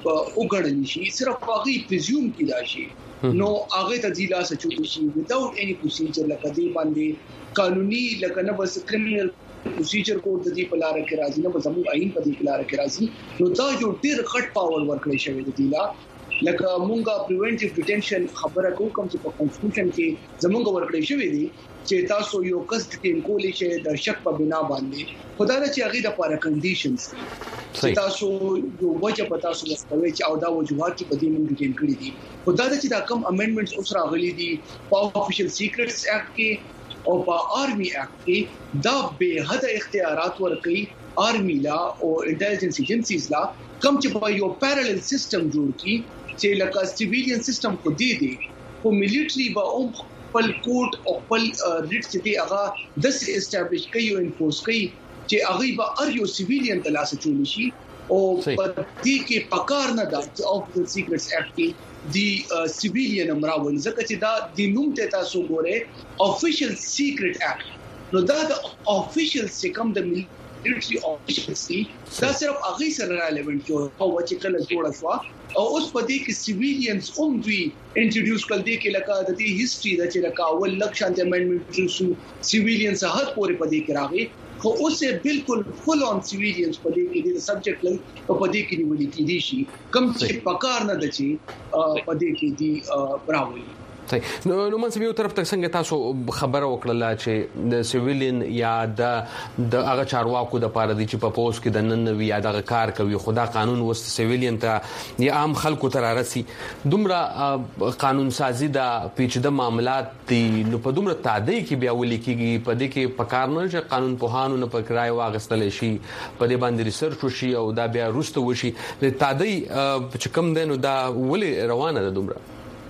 وګړل شي صرف هغه پریزیوم کیدا شي نو هغه ته ځلا سچوي شي without any procedure لکه دی باندې قانوني لکه نه بس کریمینل پروسیجر کوډ د دې په لار کې راځي نه بس موږ عین په دې په لار کې راځي نو دا یو ډیر غټ پاور ورکړی شوی دی لا لکه مونږه پریونټیو ډیټنشن خبره کوم کوم چې په کانسټیټیوشن کې زمونږ ورکړی شوی دی چې تاسو یو کس ټیم کولې شي د شک په بنا باندې خدای نه چې هغه د لپاره کنډیشنز چې تاسو یو وجه په تاسو مستوي چې او دا وجوهات چې په دې موږ ټیم کړی دي خدای نه چې دا کم امندمنټس اوس راغلي دي په افیشل سیکرټس اکټ کې او په آرمي اکټ کې دا به حد اختیارات ورکړي آرمي لا او انټيليجنس ایجنسیز لا کم چې په یو پیرالل سیستم جوړ کی چې لکه سیویلین سیستم کو دی دی او مليټري به او خپل کوډ او خپل ریټ چې دی هغه د اسټابلیش کوي او انفورس کوي چې هغه به ار یو سیویلین تلاسه چول شي او په دې کې پکار نه دا چې او د سیکرټس اکټ کې دی سیویلین امراول ځکه چې دا د نوم ته تاسو ګوره افیشل سیکرټ اکټ نو دا د افیشل سیکم د مليټري افیشلسي دا صرف هغه سره ریلیونټ جو او چې کله جوړ شو او اوس په دې کې سیویلینز هم دوی انټروډیوس کړل دي کې لکه د دې هیستوري د چې لکه اول لکشان د امندمنټ شو سیویلینز هغه پورې په دې کې راغی خو اوس بالکل فل اون سیویلینز په دې کې د سبجیکټ لن په دې کې نیول کېدي شي کم چې پکار نه دچي په دې کې دی براوي نو نو من سميو طرف ته څنګه تاسو خبره وکړه چې د سیویلین یا د د هغه چارواکو د پاره دي چې په پوس کې د نن وی یا د کار کوي خدا قانون وست سیویلین ته یا عام خلکو ته راسي دومره قانون سازي د پیچیده معاملات دي نو په دومره تعدی کې بیا ولیکيږي په دې کې پکار نه چې قانون پوهانو نه پکړای واغستل شي په دې باندې ریسرچ وشي او دا بیا روسته وشي د تعدی چې کوم دینو دا ولې روانه ده دومره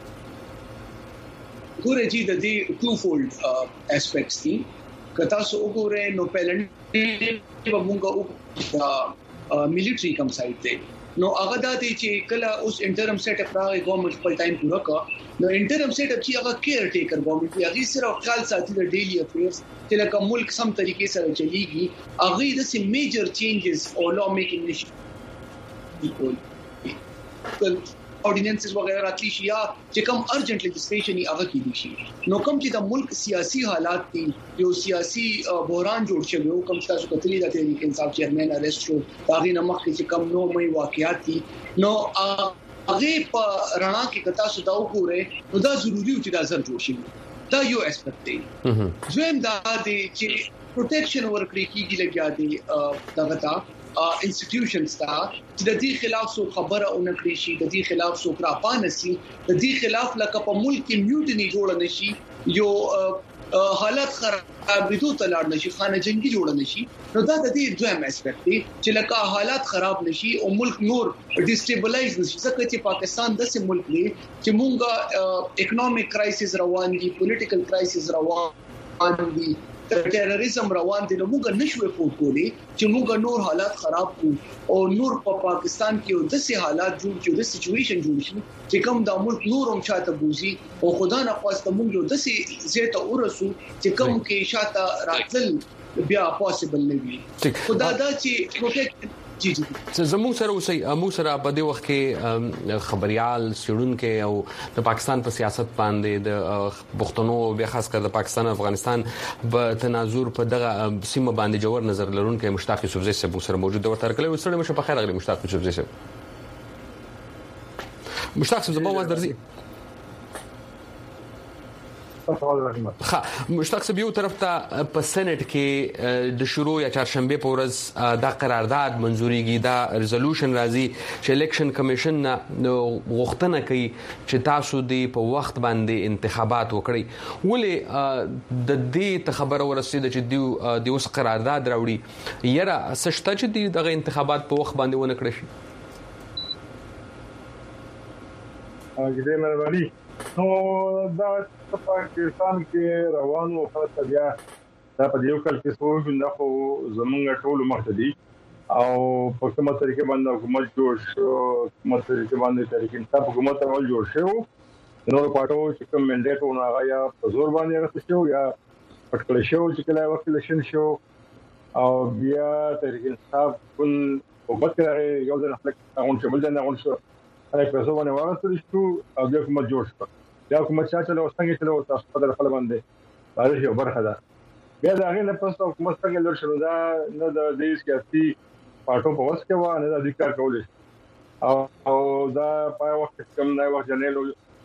ګوره چې د دې ټو فولډ اسپیکټس دي کتا سو وګوره نو پهلنی په موږ او مليټري کم سایت دی نو هغه د دې چې کله اوس انټرم سیټ اپ راغی ګورنمنت خپل ټایم پوره کړ نو انټرم سیټ اپ چې هغه کیر ټیکر ګورنمنت دی هغه صرف خیال ساتي د ډیلی افیرز چې لکه ملک سم طریقې سره چلیږي هغه د سي میجر چینجز او لا میکینګ نشي اورډیننسز وغیرہ راتلی شي یا چې کوم ارجنټ لیجسلیشن یې هغه کېدی شي نو کوم چې د ملک سیاسي حالات دي یو سیاسي بحران جوړ شوی او کوم تاسو کتلی د تحریک انصاف چیرمن اریسټ شو دا غي نمخ چې کوم نو مې واقعیات دي نو هغه په رڼا کې کتا سودا وګوره نو دا ضروری و چې دا زر جوړ شي دا یو اسپیکټ دی زم دا دی چې پروټیکشن ورکړي کیږي لګیا دی دا وتا انسټیټیوشنز تا چې د دې خلاف سو خبره اونکړي شي د دې خلاف سو راپان شي د دې خلاف لکه په ملک کې میوټنی جوړ نشي یو حالت خرابېدو ته لاړ نشي خانه جنگي جوړ نشي نو دا د دې دویم اسپیکټ دی چې لکه حالات خراب نشي او ملک نور ډیسټیبلایز نشي ځکه چې پاکستان داسې ملک دی چې مونږه اکونومیک کرایسس روان دي پولیټیکل کرایسس روان دي ټیرریزم روان دي نو موږ نشو په کولی چې موږ نور حالات خراب کو او نور په پا پاکستان کې د سي حالات جوړ چې د سچويشن جوړ شي چې کوم د ملک نور هم شاته بوزي او خدا نه خواسته موږ د سي زیاته ورسو چې کوم کې شاته راتل بیا پوسیبل نه وي خدا دا چې پروټیکټ جی جی زموږ سره اوسې مو سره په دې وخت کې خبريال سړونکو او د پاکستان په سیاست باندې د پښتنو بیا خاص کر د پاکستان افغانستان په تناظر په دغه سیمه باندې جوړ نظر لرونکو مشتاق یوسفزئی صاحب سره موجود ورته کړل وسره مشه په خیر غلي مشتاق یوسفزئی صاحب مشتاق صاحب زما واز درځي ها مشتاق صاحب یو طرف ته په سېنات کې د شروع یا چهارشنبه په ورځ دا قرارداد منزوريږي دا ریزولوشن راځي چې الیکشن کمیشن غوښتنه کوي چې تاسو د په وخت باندې انتخابات وکړي ولې د دې خبره ورسېده چې دی د اوس قرارداد راوړي یره سشته چې دغه انتخابات په وخت باندې ونه کړی شي اګدې مېرمنې نو دا په پاکستان کې روانو خلک بیا دا په یو کال کې څو ژوند خو زمونږ ټول مخدي او په کومه طریقې باندې حکومت جوړ شو کومه طریقې باندې طریقې انصاف حکومت اول جوړ شو نو پاتو چې کوم منډیټ ونه یا په زور باندې راځي شو یا پټکل شو چې کله وخت لشن شو او بیا طریقې انصاف کول او بکره یو ځل خلک اون چې بل نه اون شو هغه په ځو باندې ورسول شو او بیا کوم جوړ شو بیا کوم چې چلو څنګه چلو تاسو په خپل باندې راځي یو برخه ده بیا دا غي نه پسته حکومت څنګه لور شنو دا نه د دې سیاسي پارټو په واسه کې و نه د ذکر کول او او دا په وخت کم نه وخت جنیلو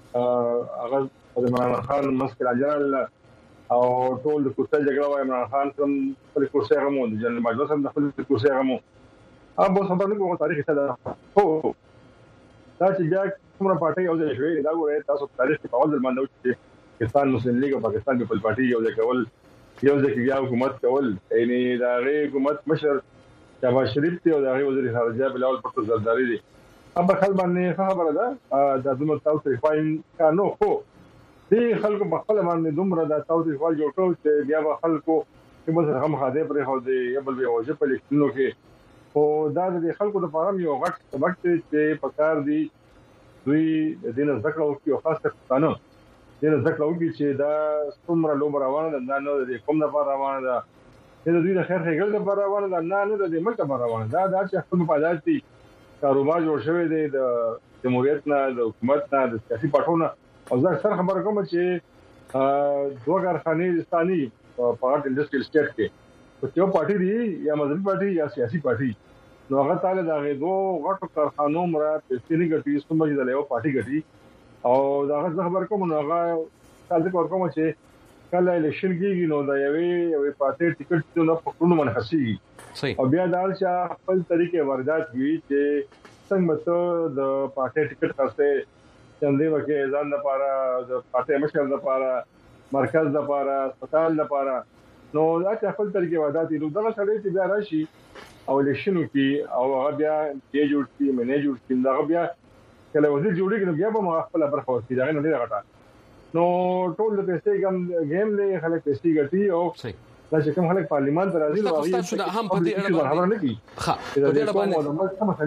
هغه د عمران خان مسکل اجل او ټول د کوڅه جګړه و عمران خان کوم په کوڅه غمو د جنرال مجلس هم د خپل کوڅه غمو اب اوس په دغه تاریخ څه ده هو دا چې بیا کومه پارټي او د شوي دا ګوره تاسو تاریخ په اول ځل باندې چې پاکستان مسلم لیگ او پاکستان پیپل پارټي یو ځای کول یو ځای کې بیا حکومت کول یعنی دا غي حکومت مشر شهباز شریف ته او دا غي وزیر خارجه بلال پټو زرداری دي اب خل باندې خبره ده د زموږ تاسو ریفاین کانو خو دې خلکو په خپل باندې دومره د تاسو ریفاین جوړ کړو چې بیا به خلکو چې موږ هم خاده پر خو دې یبل به اوجه په لیکلو کې او دا د خلکو د فارم یو غټ سبق چې پکار دي دوی د دین ذکر او کې خاصه قانون دین ذکر او چې دا څومره لوب روانه ده نه د کوم نه روانه ده د دوی د خیر خیر د روانه ده نه نه د ملک روانه ده دا چې خپل مفادات دي کاروبار جوړ شوی دی د جمهوریت نه د حکومت نه د سیاسي پټونه او زه سره خبر کوم چې دوه کارخانې ستاني په پارت انډستریل سټیټ کې په یو پارټي دی یا مذهبي پارټي یا سیاسي پارټي نو هغه تعالی دا غو غټو کارخانو مراد سپینی ګټي سمجه د یو پارټي ګټي او دا خبر کوم نو هغه تاسو کور کوم چې کله الیکشن کېږي نو دا یوې یوې پارټي ټیکټ نو په کونو منحسي او بیا دا چې خپل طریقې واردات وی چې څنګه ته د پارټي ټیکټ خاصه چندې وکي ځان لپاره د پارټي مشر لپاره مرکز لپاره هسپتال لپاره نو دا چې خپل طریقې واردات نو دا سړی چې بیا راشي او الیکشنو کې او هغه بیا چې جوړ شي منیجر چې دا بیا کله وزیر جوړیږي نو بیا به خپل برخه ورسي دا نه دی غټه نو ټول د پیسې ګم گیم له خلک پیسې ګټي او دا چې کوم خلک پارلیمان ته راځي نو هغه هم په دې اړه باندې ها په دې اړه باندې کومه خبرې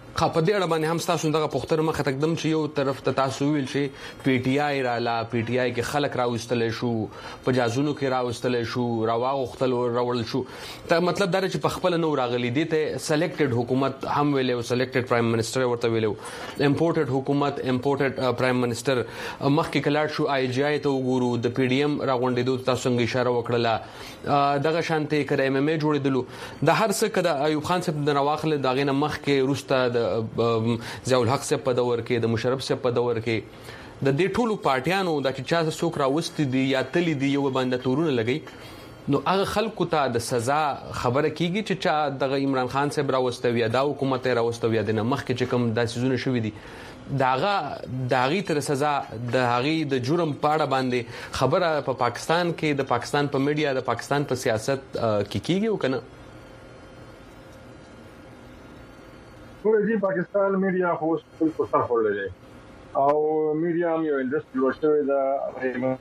په دې اړه باندې هم تاسو دغه پختر مخه تقدم چې یو طرف ته تاسو ویل شي پی ټ آی را لا پی ټ آی کې خلک راوستل شو په جازونو کې راوستل شو راواغختل راول شو ته مطلب دا چې په خپل نو راغلي دي ته سلیکټډ حکومت هم ویلو سلیکټډ پرایم منسٹر ورته ویلو امپورټډ حکومت امپورټډ پرایم منسٹر مخکې کلاړ شو آی جی آی ته وګورو د پی ډی ایم راغونډېدو تاسو څنګه اشاره وکړه دغه شانته کړه ایم ام ای جوړېدلو د هر څه کده ایوب خان صاحب د نواخله دغه مخ کې روسته د ضیاء الحق صاحب په دور کې د مشرف صاحب په دور کې د دې ټولو پارټیانو د چې چا څوک راوستي دي یا تللی دي یو باندې تورونه لګي نو هغه خلکو ته د سزا خبره کیږي چې چا د عمران خان صاحب راوستوي یا د حکومت راوستوي د مخ کې چې کوم د سيزونه شوې دي داغه داغي تر سزا د هغي د جرم پاړه باندې خبره په پا پاکستان کې د پاکستان په میډیا د پاکستان په سیاست کې کیږي او کنه ټول دې پاکستان میډیا خو خپل په سر خورلې او میډیا هم یو انډستری ورشوي دا هغه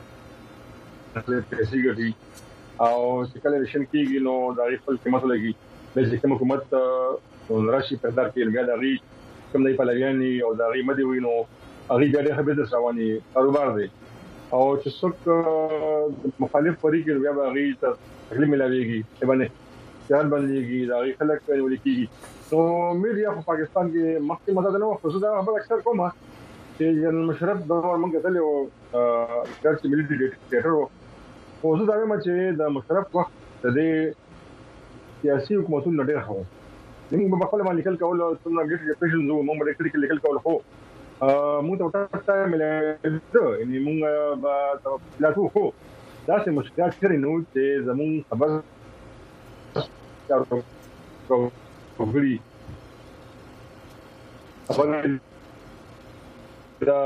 پیسې ګټي او چې کله ریشن کېږي نو دا خپل قیمت لګي د کوم حکومت راشي په دار کې بیا دا غي کوم دی پلویانی او دا غي مدي وینو هغه ډېر خبره رواني کاروبار دی او چې څوک مخالف فریق بیا هغه ته تکلیف ملاويږي چې باندې ځان باندې دا غي خلک ولې کېږي نو میډیا په پاکستان کې مخکې مدد نه وکړه دا خبر اکثر کومه چې جنرال مشرف د موږ ته له ډارس ملي ډیکټیټر او زه دا وایم چې د مشرف وخت د دې سیاسي حکومتونو ډېر خو موږ په خپل باندې لیکل کول او څنګه ګټ ریپریشن زو موږ ډېر لیکل کول خو موږ ته ټاټا ملي ان موږ با پلاتو خو دا څه مشکلات کړی نو چې زمون خبر وګړي خپل دا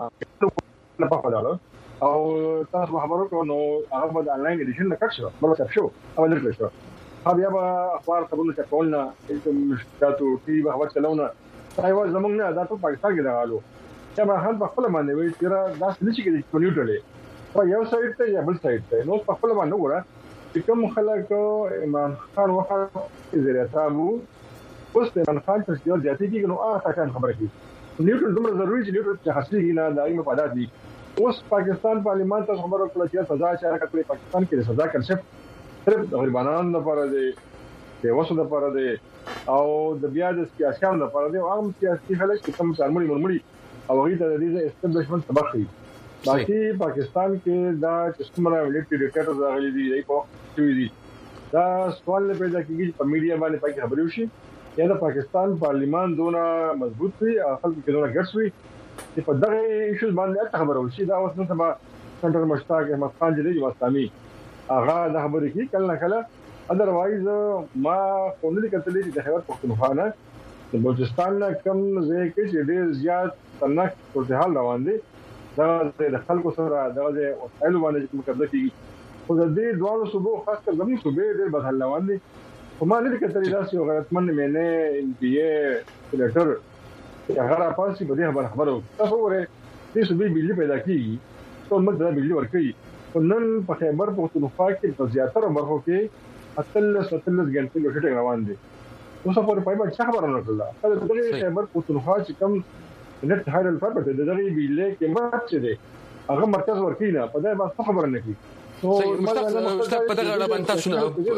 نه په خلاله او تاسو خبرو کو نو هغه د انلاین ایډیشن نه کټ شو بل کټ شو او لږ شو بیا به اخبار خبرونه چکولنا کوم مشکلاتو ټي وی خبر چلونه دا یو زمونږ نه دا ټول پاکستان کې راغلو چې ما هم په خپل باندې وی چې دا څه چې کې نیوټرل او یو سایډ ته یا بل سایډ ته نو په خپل باندې وره چې کوم خلک ایمان خان وخت زیات تابو اوس په من خان څخه یو ځاتې کې نو هغه څنګه خبره کوي نیوټرل دومره ضروري چې نیوټرل څخه خاصي نه دایمه پادات دي اوس پاکستان پارلیمان ته خبرو کړل چې سزا چې هغه کوي پاکستان کې سزا کنسپټ صرف د غریبانو لپاره دی د وسو لپاره دی او د بیا د سیاسيانو لپاره دی هغه سیاسي خلک چې کوم څرمړي مرمړي او هغه د دې اسټابلیشمنت سبق دی باقي پاکستان کې دا چې څومره ملټری ډیکټیټر راغلي دي په ټي وي دا سوال پیدا کیږي په میډیا باندې پای خبرې وشي یا د پاکستان پارلیمان دونه مضبوط وي او خلک کې دونه ګټ وي چې په دغه ایشوز باندې خبره وشي دا اوس نو سبا سنټر مشتاق احمد خان جلی واسطامي هغه د خبرې کې کله نه کله اذروایز ما قومي کتلې د خیبر پختونخوا نه د بلوچستان کم ځای کې چې ډېر زیات تنک صورتحال روان دي دا د خلکو سره د وسایلو باندې کوم قبضه کیږي خو د دې دوه صوبو خاص کر زموږ صوبې ډېر بدل روان دي په معنی کې کتلې داسې یو غیرتمن مې نه ان پی اے لیټر هغه راپاسي په دې خبره خبرو تاسو ورې دې صوبې بجلی پیدا کیږي ټول موږ د بجلی ورکړي نن په خیبر پختونخوا کې په زیاتره برخو کې اتل ستل غنټې لوټ روان دي اوس په پای باندې خبره نه کړله دا د خیبر پختونخوا چې کوم نت هایر الفابت د دغه بجلی کې مات څه دي هغه مرکز ورکړي نه په دې باندې خبره نه کوي صحیح مستقبل په دغه اړه باندې تاسو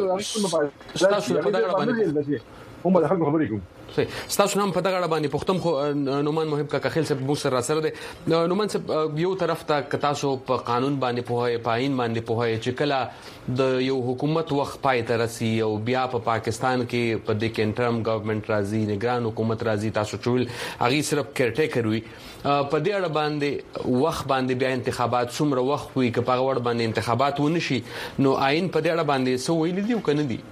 نه تاسو په دغه اړه باندې هم د خلکو خبرې کوم صحیح تاسو هم په دغه اړه باندې پختم خو نومان مهم کا کخیل صاحب مو سره سره دي نومان صاحب یو طرف ته تاسو په قانون باندې په پاین باندې په چې کله د یو حکومت وخت پای ته رسی او بیا په پاکستان کې په د انټرم ګورنمنت راځي نگران حکومت راځي تاسو چول هغه صرف کېرټیکر وي په دې اړه باندې وخت باندې بیا انتخابات څومره وخت وي که په وړ باندې انتخابات ونشي نو آئین په دې اړه باندې سو ویل دي او کنه دي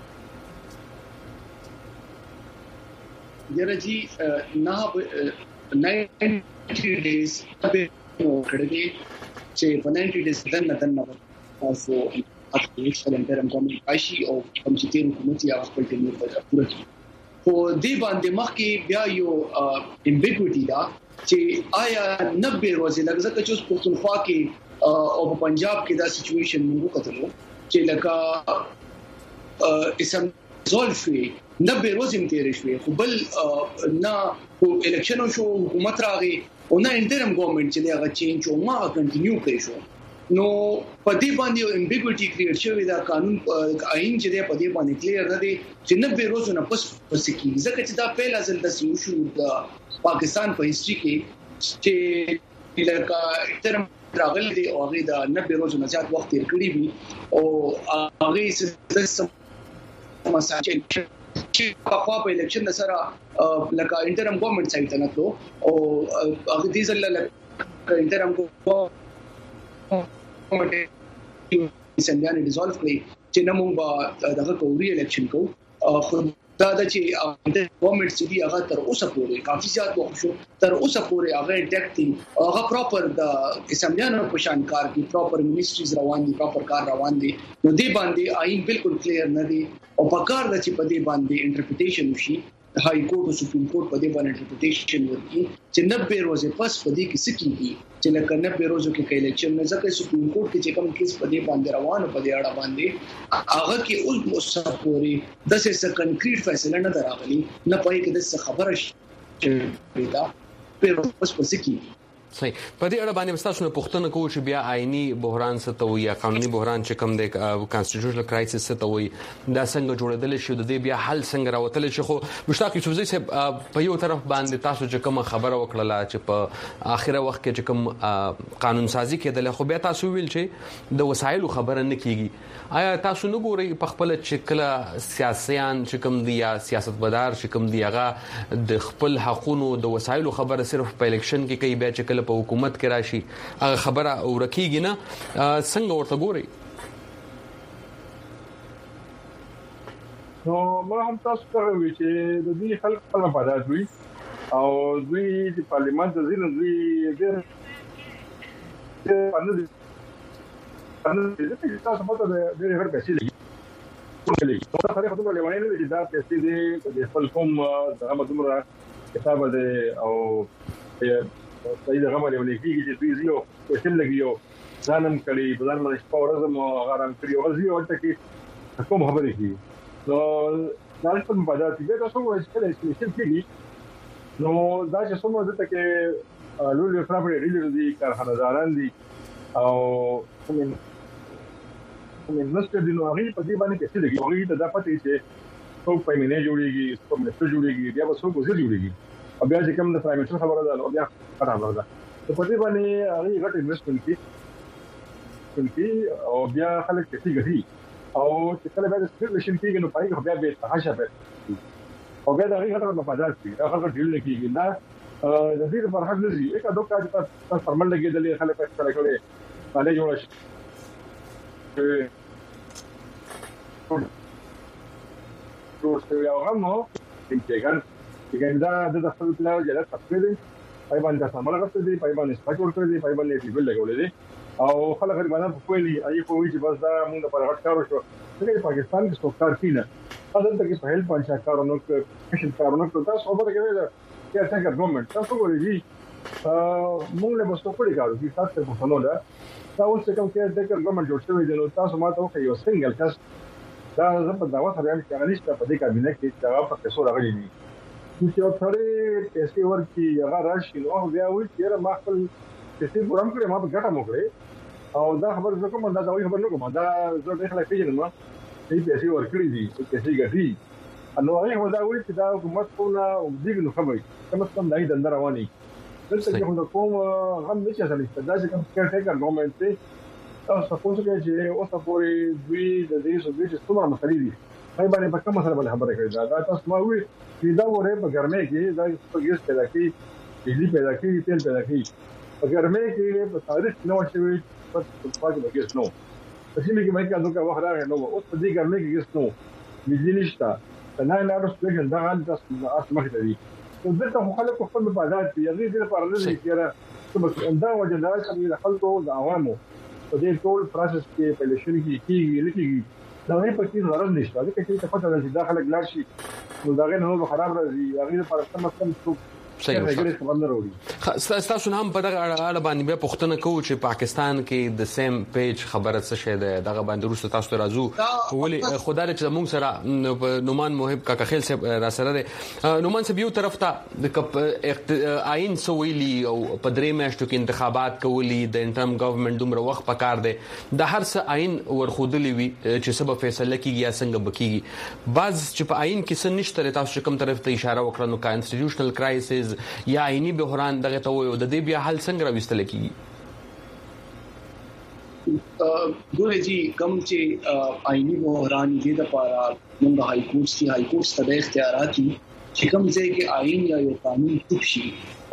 یره جی نه نائنٹی ډیز به کړی چې په نائنٹی ډیز دنه دنه تاسو اته شلم ترم کوم عايشي او کوم چې تیر حکومت یا خپل ټیم په پوره خو دې باندې مخکې بیا یو امبیګوټی دا چې آیا نبه ورځې لږ ځکه چې پښتونخوا کې او په پنجاب کې دا سچويشن موږ کتلو چې لکه اسم زولفي نبه ورځې تیر شوې خو بل نه الیکشن شو حکومت راغی او نه انټرم ګورنمنت چې هغه چینج او ما کنټینیو کړی شو نو پدې باندې یو امبیګوټي کریټ شوی دا قانون آئین چې دی پدې باندې کلیر نه دی چې نبه ورځې نه پس پس کی ځکه چې دا پهلا ځل د سیو شو د پاکستان په هیستوري کې چې لکه انټرم راغلی دی او هغه د نبه ورځې نه زیات وخت تیر کړی وي او هغه سم مساجد چې په خپل الیکشن سره لکه انټرم ګورنمنت سایت نه کړو او هغه دې ځل لکه انټرم ګورنمنت سندانه ډیزولف کړی چې نو موږ دغه کوری الیکشن کو خو دا د چې ګورنمنت چې دی هغه تر اوسه پورې کافي زیات وخت شو تر اوسه پورې هغه ډیکټي هغه پراپر د اسمبلیانو په شان کار کوي پراپر منیسټریز روان دي پراپر کار روان دي نو دې باندې آئین بالکل کلیر نه دی او په کار د چې په دې باندې انټرپریټیشن وشي هاي کورټ او سپریم کورټ په دې باندې انټرپریټیشن ورکړي چې نبه ورځې پس په دې کې سکیږي چې لکه نبه ورځو کې الیکشن نه ځکه سپریم کورټ کې چې کوم کیس په دې باندې روانه په دې اړه باندې هغه کې اوس مصفوري د څه کنکریټ فیصله نه دراغلي نه پای کې د څه خبره شي دا په پس پس کې صحیح په دې اړه باندې تاسو نه پوښتنه کوو چې بیا آئینی بحران څه ته وي یا قانوني بحران چې کوم د کانسټیټیوشنل کرایسس څه ته وي دا څنګه جوړېدل شي د دې بیا حل څنګه راوتل شي خو مشتاق یوسفزی صاحب په یو طرف باندې تاسو چې کوم خبره وکړه چې په اخیره وخت کې چې کوم قانون سازي کېدل خو بیا تاسو ویل چې د وسایلو خبره نه کیږي آیا تاسو نه ګورئ په خپل چې کله سیاسيان چې کوم دي یا سیاستمدار چې کوم دی هغه د خپل حقوقو د وسایلو خبره صرف په الیکشن کې کوي بیا چې کله په حکومت کې راشي هغه خبره اورکیږي نه څنګه ورته ګوري نو ما هم تاسو ته وی چې د دې خلک په لپاره دوی او دوی د پارلیمنت د ځینو دوی ډېر باندې باندې چې تاسو په دې ډېر هر پیسې لګي لګي نو تاسو په دې لمنې نه چې دا پیسې دې د خپل کوم دغه مدمره کتاب دې او صحیح دغه باندې ولګي چې دوی زیو پیسې لګیو ځانم کړي بلان باندې سپورزم او غرام کړی او زیو ورته کې کوم خبرې کی نو دا په بازار کې تاسو وایي چې سپیشل کېږي نو دا چې څومره د تکه لولې پراپرټي ریلر دي کارخانه‌داران دي او کوم انویسټر دي نو هغه په دې باندې پیسې لګي هغه ته دا پته چې څوک پیمنه جوړيږي څوک مستر جوړيږي بیا به څوک وزیر جوړيږي او بیا چې کوم د پرایویټ خبره ده او بیا خبره ده په دې باندې هغه غټ انویسټمنت کوي او بیا خلک پیسې ګټي او چې کله به د سپیشل کېږي نو پای بیا به تحاشا به او بیا دا غیره په مفادات کې هغه ډیل نه کېږي دا د دې په حق نه دي اکه دوه کاج په فرمل لګېدلې خلک په څه کړي باندې جوړ شي ټول څه یو غمو چې ګان چې دا د خپل پلان جلا تفصیل پای باندې سمول غوښتي دي پای باندې سپاټ ورکړي دي پای باندې ټیبل لګولې دي او خلک غریبانه په کولی ای په وی چې بس دا موږ په هټ کارو شو چې پاکستان کې څوکار کینه اذن ته کې په هیل پنځه کارونه کښین کارونه تاسو خبره کوي دا چې څنګه ګورنمنت تاسو ګورئ چې موږ له مستو کړی کارو چې تاسو په فنو دا دا اوس کوم کې د ګورنمنت جوړ شوی دی نو تاسو ماته وکړئ یو سنگل کس دا زما دا وخت راځي چې هغه نشته په دې کابینه کې چې هغه په څو راغلي دي چې یو څړې پیسې ورکړي هغه راشي نو بیا وایي چې ما خپل پیسې ورم کړې ما په ګټه مو کړې او دا خبر زه کوم دا دا خبر نه کوم دا زه ډېر خلک پیژنم نو دې پیسې ورکړي دي پیسې ګټي نو هغه دا وایي چې دا حکومت کو نه دیګ نو خبري کوم څه هم دای دندر رواني دلته کې هم کوم هم نشي ځلې دا چې کوم څه ټیکر ګورنمنت ته تاسو په څه کې چې اوس پورې دوی د دې څه دوی چې څومره مسلې دي هاي باندې په کومه سره باندې خبره کوي دا تاسو ما وی چې دا وره په ګرمه کې دا په ګیس پیدا کوي بجلی پیدا کوي تیل پیدا کوي په ګرمه کې په تاریخ نو شوی په پاکه د ګیس نو په سیمه کې مې کاندو کا وخت راغی نو اوس په دې ګرمه کې ګیس نو بجلی نشته نه نه اړ سپیشل دا حال تاسو مخه دی نو دلته خلک خپل بازار کې یغې دې لپاره نه دي کېره دا وجه دا چې خلکو د عوامو په دې ټول پروسس کې په لشن کې کیږي لکېږي دا نه پکې ضرر نشته دا چې ته پته ده چې داخله ګلار شي نو دا غي نه خراب راځي هغه لپاره سم سم څو صحیح تاسو هم په دغه اړه باندې بیا پوښتنه کوو چې پاکستان کې د سیم پیج خبره څه شه ده دغه باندې روسته تاسو ته راځو ولی خدای چې موږ سره نومان محب کاکا خیل صاحب را سره ده نومان صاحب یو طرف ته د آئین سویلی او په درې میاشتو کې انتخابات کولی د انټرم ګورنمنت دومره وخت پکار دی د هر څه آئین ورخودلی وي چې سبب فیصله کیږي یا څنګه بکیږي بعض چې په آئین کې څه نشته تاسو کوم طرف ته اشاره وکړه نو کا انسټیټیوشنل کرایسس یا آئینی بحران دغه ته وي د دې بیا حل څنګه راوستل کیږي ګورې جی کم چې آئینی بحران دې د لپاره موږ هاي کورټ کی هاي کورټ ستاسو اختیارات دي چې کوم ځای کې آئین یا یو قانون ټوک شي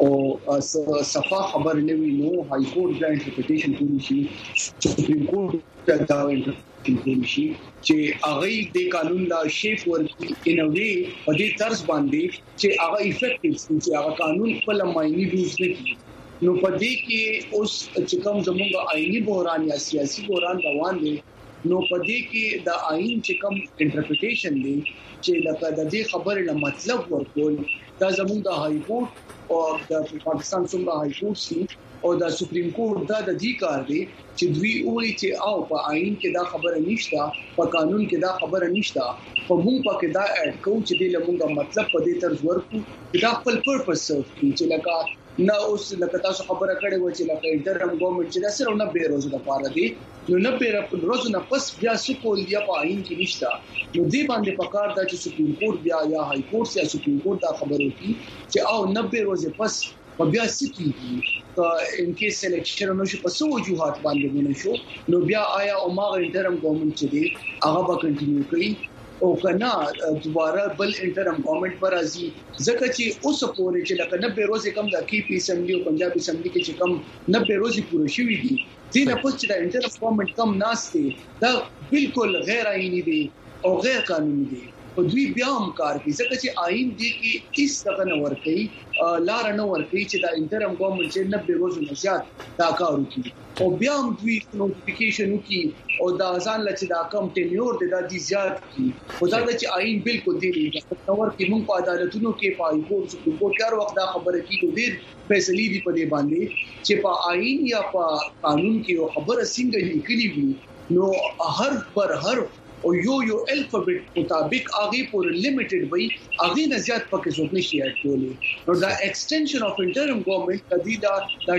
او صفه خبر نه وي نو هاي کورټ دا انټرپریټیشن کوي شي سپریم کورټ دا انټرپریټیشن کوي شي چې هغه د قانون لا شیپ ورکی ان ا وی په دې طرز باندې چې هغه افیکټیو چې هغه قانون په لمایني یوز نه کی نو په دې کې اوس چې کوم زموږ آئینی بحران یا سیاسي بحران روان دي نو په دې کې د آئین چې کوم انټرپریټیشن دی چې لکه د دې خبرې نه مطلب ورکول دا زموږ د هاي کورټ او د پاکستان څخه هاي کورټ سي او د سپریم کورټ دا د دې کار دی چې دوی وایي چې او په آئین کې دا خبره نشته په قانون کې دا خبره نشته په موږ پکې دا اډ کوو چې د لمونګه مطلب په دې طرز ورکو دا خپل پرپس سرو چې لکه نه اوس لکه تاسو خبره کړې و چې لکه انټرم ګورنمنت چې دا سره نه به روزه د پاره دی نو نه به روزه نه پس بیا سکول یا په آئین کې نشته نو دې باندې پکار دا چې سپریم کورټ بیا یا هاي کورټ یا سپریم کورټ دا خبره کوي چې او نبه روزه پس په بیا سکیږي ان کې سلیکشن نو شي په څو وجوهات باندې ونه شو نو بیا آیا او ما انټرم ګورنمنت چې دی هغه به کنټینیو کوي او کنا دوباره بل انټرم ګورنمنت پر راځي ځکه چې اوس پورې چې لکه نبه روزه کم د کی پی اسمبلی او پنجاب اسمبلی کې چې کم نبه روزه پوره شوې دي دې نه پوښتنه چې د انټرم ګورنمنت کم ناشته دا بالکل غیر آئینی دي او غیر قانوني دي په دوی بیا هم کار کوي ځکه چې آئین دی کې هیڅ څه نه ورکړي لار نه ورکړي چې د انټرم ګورنمنت چې نبه روزو نه زیات دا کار وکړي او بیا هم دوی نوټیفیکیشن وکړي او دا ځان لچ دا کم ټینیور د د زیات کی او دا چې آئین بالکل دی نه ورکړي موږ په عدالتونو کې پای کورټ سپریم کورټ هر وخت دا خبره کیږي ډېر فیصله دي په دې باندې چې په آئین یا په قانون کې خبره څنګه لیکلي وي نو هر پر هر او یو یو الفابet مطابق اغه پر لیمیټډ وي اغه نه زیات پکې څوک نشي اټولې نو دا ایکسټنشن اف انټرم ګورنمنت تدیدا دا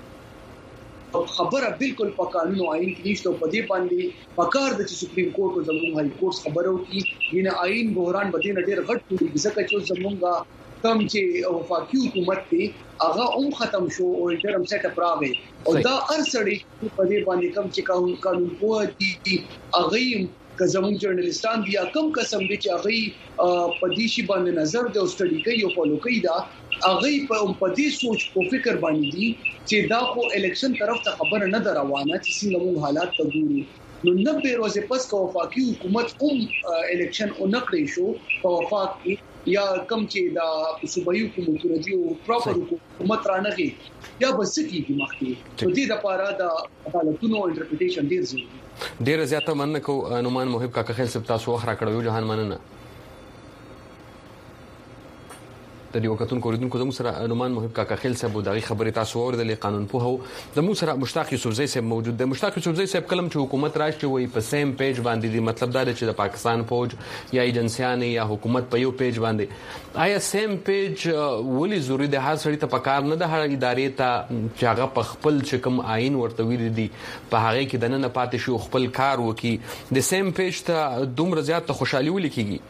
خبره بالکل په قانون او آئین کې نشته په دې باندې پکار د سپریم کورټ او زموږ هاي کورټ خبرو کې ینه آئین بحران باندې ډېر غټ ټول ځکه چې زموږه کم چې وفاقي حکومت دی هغه هم ختم شو او انټرم سیټ اپ راغی او دا ارسړي په دې باندې کم چې قانون په دې اغه که زموږ جرنالستان بیا کم قسم دي چې هغه په دې شی باندې نظر د استډي کوي او فالو کوي دا هغه په پدې سوچ او فکر باندې دي چې دا خو الیکشن طرف ته خبره نه دروانه چې څنګه موږ حالات ته ګورو نو نه به روزه پس کو وفاقي حکومت هم الیکشن او نکړي شو په وفاق کې یا کم چې دا صوبایي حکومت دی او پراپر حکومت رانغي یا بس کیږي مخکې په دې لپاره د عدالتونو انټرپریټیشن ډیر ضروري ډیر زیاته مننه کو نومان محب کاکا خیل صاحب تاسو وخت را کړو جهان مننه د یو کتون کوریدونکو د سره نومان محب کاکا خیل صاحب دغه خبره تاسو اوریدلې قانون په هو د مو سره مشتاق یوسفزئی صاحب موجود دی مشتاق یوسفزئی صاحب کلم چې حکومت راشي وي په سیم پیج باندې دی مطلب دا چې د پاکستان فوج یا ایجنسیان یا حکومت په یو پیج باندې آیا سیم پیج ولې ضروری دی هر سړی ته پکار نه د هر ادارې ته چې هغه په خپل چکم آئین ورته ویل دي په هغه کې د نن پاتې شو خپل کار وکي د سیم پیج ته دومره زیات خوشحالي ولیکيږي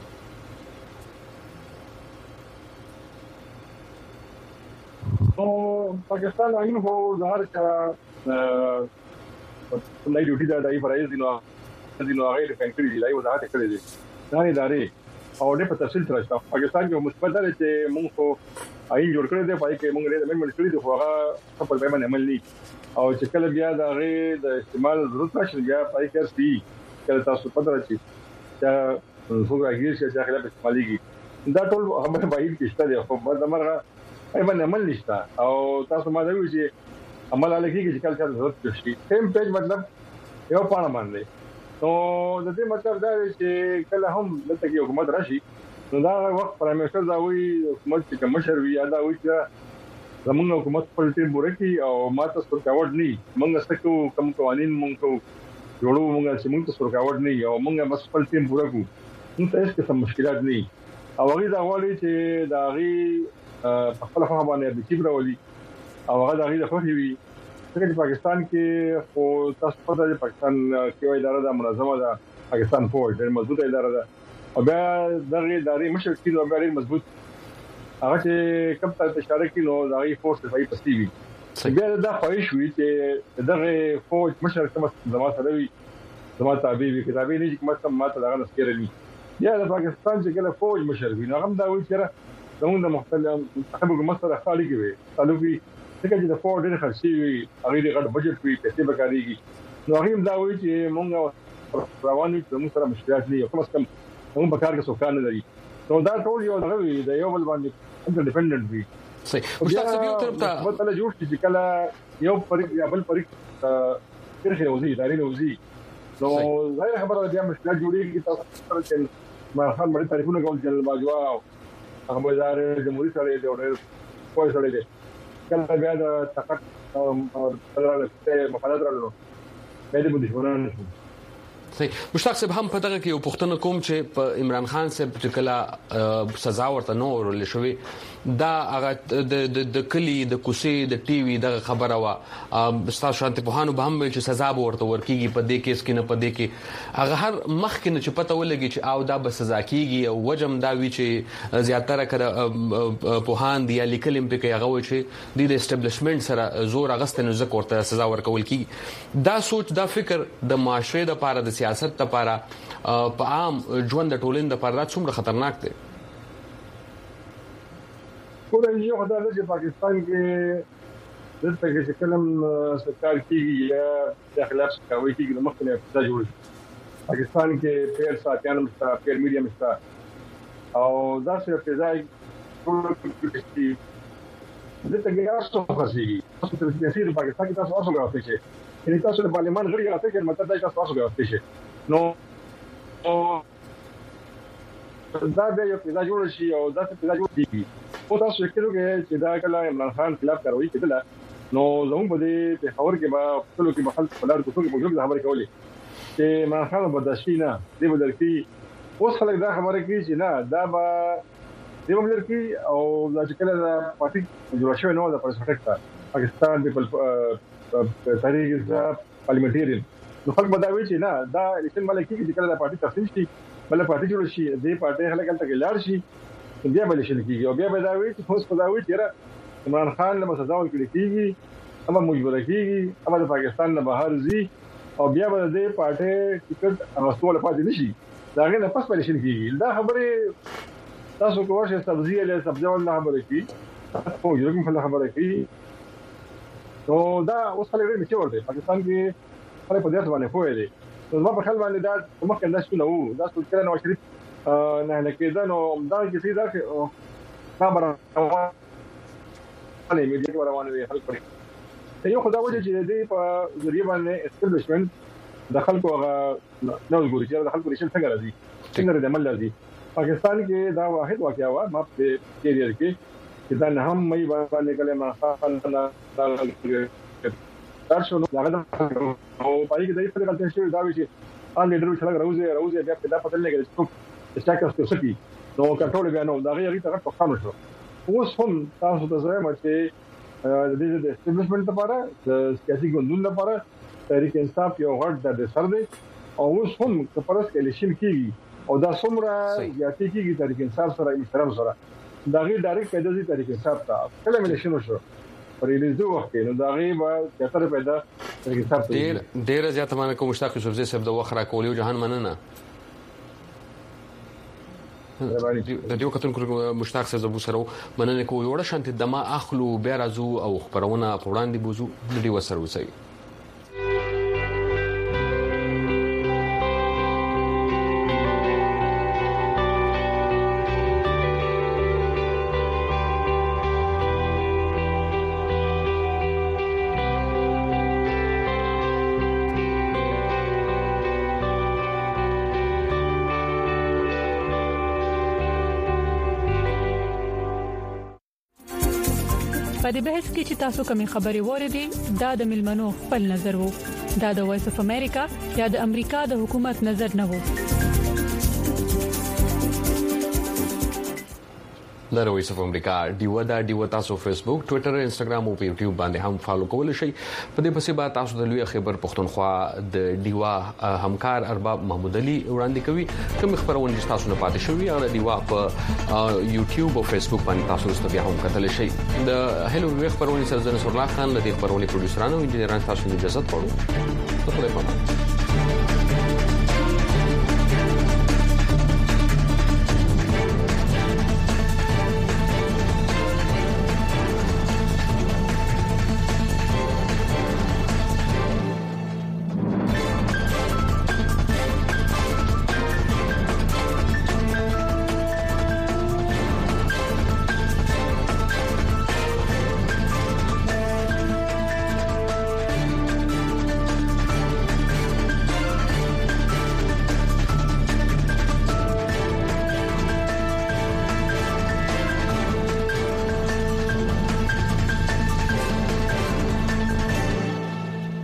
نو پاکستان آئین هو ظاهر کا نئی ډیوټي دا دای فرایز دي نو دینو هغه ډیفنس کړی دی لای وضاحت کړی دی دا ادارې او د په تفصیل سره پاکستان کې مثبت دی چې موږ خو آئین جوړ کړی دی پای کې موږ لري امندمنت کړی دی خو هغه خپل به باندې عمل نه او چې کله بیا دا غي د استعمال ضرورت راشي بیا پای کې سي کله تاسو پته راځي چې څنګه راګیر شي چې خلاف استعماليږي دا ټول هم باید کېشته دی خو بعد مرغه ایبن عمل نشتا او تاسو ما دوی چې عمل علی کې چې کله څه ضرورت شي سیم پیج مطلب یو پاڼه باندې نو د دې مطلب دا دی چې کله هم دلته کې حکومت راشي نو دا وخت پرایم منسٹر دا وی حکومت چې مشر وی دا وی چې زمونږ حکومت خپل ټیم ورکی او ماته سرکاوټ نه موږ ستکو کم قوانين موږ جوړو موږ چې موږ سرکاوټ نه او موږ بس خپل ټیم ورکو نو ته هیڅ قسم مشکلات نه او هغه دا وایي چې دا غي په خپل خوا باندې د چیبر ولي او هغه دا غي د خوښي وي چې پاکستان کې خو تاسو په دې پاکستان کې اداره د منظمه ده پاکستان فوج ډېر مضبوطه اداره ده او بیا دغه ادارې مشر کیدو بیا ډېر مضبوط هغه چې کوم ته اشاره کینو دغه فورس په پستی وي بیا دا خواهش وي چې دغه فوج مشر کوم زموږ سره وي زموږ تابع وي کتابي نه چې کوم ماته دغه نسکرلی یا د پاکستان چې کله فوج مشر وي نو هغه دا وي چې زموږ د مختلف منتخب حکومت سره خالي کوي تعلق وي څنګه چې د فوج ډېر خرچي وي هغه ډېر غټ بجټ وي پیسې بکاريږي نو هغه دا وي چې موږ رواني زموږ سره مشکلات نه کوم څه هم په کار کې څوک نه لري نو دا ټول یو دغه وي د یو بل باندې انټرډیپندنت وي صحیح مشتاق صاحب یو طرف ته مثلا جوړ چې کله یو پرې یا بل پرې ترخه وزي داري وزي نو ظاهر خبره بیا مشکلات جوړیږي تاسو سره چې ما خان مړي تعریفونه کول چې باجوا هغه وزار جمهوریت سره دی او ډېر کوی سره دی کله بیا د تقاط او تلل مفادات راغلو مې دې بده ونه صحیح مشتاق صاحب هم پته کې یو پښتنه کوم چې په عمران خان صاحب چې کله سزا ورته نو ورل شوی دا هغه د د کلی د کوسي د ټي وي د خبره وا استاد شانت په هم ویل چې سزا ورته ورکیږي په دې کیس کې نه په دې کې هغه هر مخ کې نه چې پته ولګي چې او دا به سزا کیږي او وجم دا وی چې زیاتره کړه په هان دی لیکلم په کې هغه و چې د اسټابلیشمنت سره زور اغستنه ځکه ورته سزا ورکول کیږي دا سوچ دا فکر د معاشره د لپاره د سیاست لپاره په عام ژوند د ټولنې لپاره څومره خطرناک دی کومه یو خدای چې پاکستان کې دلته کې کلم سرکار کیږي یا د خلاف کوي کیږي نو مخکې ابتدا جوړ پاکستان کې پیر ساتيان مستا پیر میډیا مستا او دا څه ابتدای ټول کې دلته کې تاسو خاصي تاسو ته د پاکستان کې تاسو اوسه غواړئ چې ان تاسو د پارلمان غړي راځي چې مطلب دا تاسو اوسه غواړئ چې نو دا د یو پیدا جوړ شي او دا څه پیدا جوړ دي او تاسو کېدو کې چې دا کله عمران خان خلاف کاروي کېدله نو زموږ په دې په خبر کې به ټول کې محل خلک کوڅو کې موجود خبرې کولې چې عمران خان برداشتي نه دی بدل کې اوس خلک دا خبره کوي چې نه دا به دی بدل کې او دا چې کله دا پارټي جوړ شوی نو دا پرسپیکټ پاکستان په تاریخ کې پارلیمنټریان نو خلک به دا وایي چې نه دا الیکشن ملي کې چې کله دا پارټي تفصیل شي بل پارټي جوړ شي دې پارټي خلک تل کې لاړ شي بیا بل شي کېږي او بیا به دا وایي چې اوس په دا وایي چې عمران خان له سزا ورکړي کېږي اما مجبور کېږي اما د پاکستان نه بهر ځي او بیا به دې پارټي ټیکټ راستول پاتې نشي دا غي نه پس پېښ کېږي دا خبره تاسو کوه چې سبزی له سبزی ول خبره کی خو یو کوم خبره کی نو دا اوس خلک لري چې ورته پاکستان کې خلک په دې باندې خو دي نو ما په خل باندې دا مخکې دا شنو وو دا څه کړه نو شریف نه نه کېده نو دا چې دا چې خبره باندې مې دې روانه وي خلک پرې یو خدای وجه چې دې په ذریعہ باندې اسټابلیشمنت د خلکو هغه نو ګوري چې د خلکو ریشن څنګه راځي څنګه د عمل راځي پاکستان کې دا واحد واقعا و ما په کېریئر کې چې دا نه هم مې باندې کله ما خپل دا تاسو نو هغه او پای کې دای په غلطه شوی دا وی چې ان لیډر چې راوځي راوځي بیا په دا پته لګي چې سټاکس ته سکی نو کنټرول بیا نو دا غیر ته په خامو شو اوس هم تاسو ته زما چې د دې د اسټابلیشمنت لپاره د سیاسي ګوندونو لپاره تحریک انصاف یو غړ د سر دی او اوس هم کپرس کې الیکشن کیږي او دا څومره یاتي کیږي تحریک انصاف سره احترام سره دا غیر ډایرکټ پیدا دي تحریک انصاف ته کله الیکشن وشو پرېږدي وخت نو دا غي به تر پیدا تحریک انصاف ډیر ډیر زیات مانه کوم مشتاق یوسفزی صاحب د وخره کولیو جهان مننه د دې وختونکو مشتاق صاحب ابو سره مننه کوو وړ شانت دما اخلو بیا راځو او خبرونه وړاندې بوزو د دې وسره وسی په دې بحث کې چې تاسو کومې خبرې وریدي دا د ملمنو خپل نظر وو دا د وایس اف امریکا یا د امریکا د حکومت نظر نه وو د وایس اف امریکا دیو دا دیو تاسو فیسبوک ټوئیټر انستګرام او یوټیوب باندې هم فالو کول شي په دې پسې به تاسو د لوی خبر پښتونخوا د دیوا همکار ارباب محمود علي وړاندې کوي کوم خبرونه چې تاسو نه پاتې شوي او د دیوا په یوټیوب او فیسبوک باندې تاسو ورته بیا هم کتل شي د هلو وی خبرونه سره زنه سورلا خان د خبرونه پروډوسرانو انجنیرانو تاسو اجازه ورکړو په خپل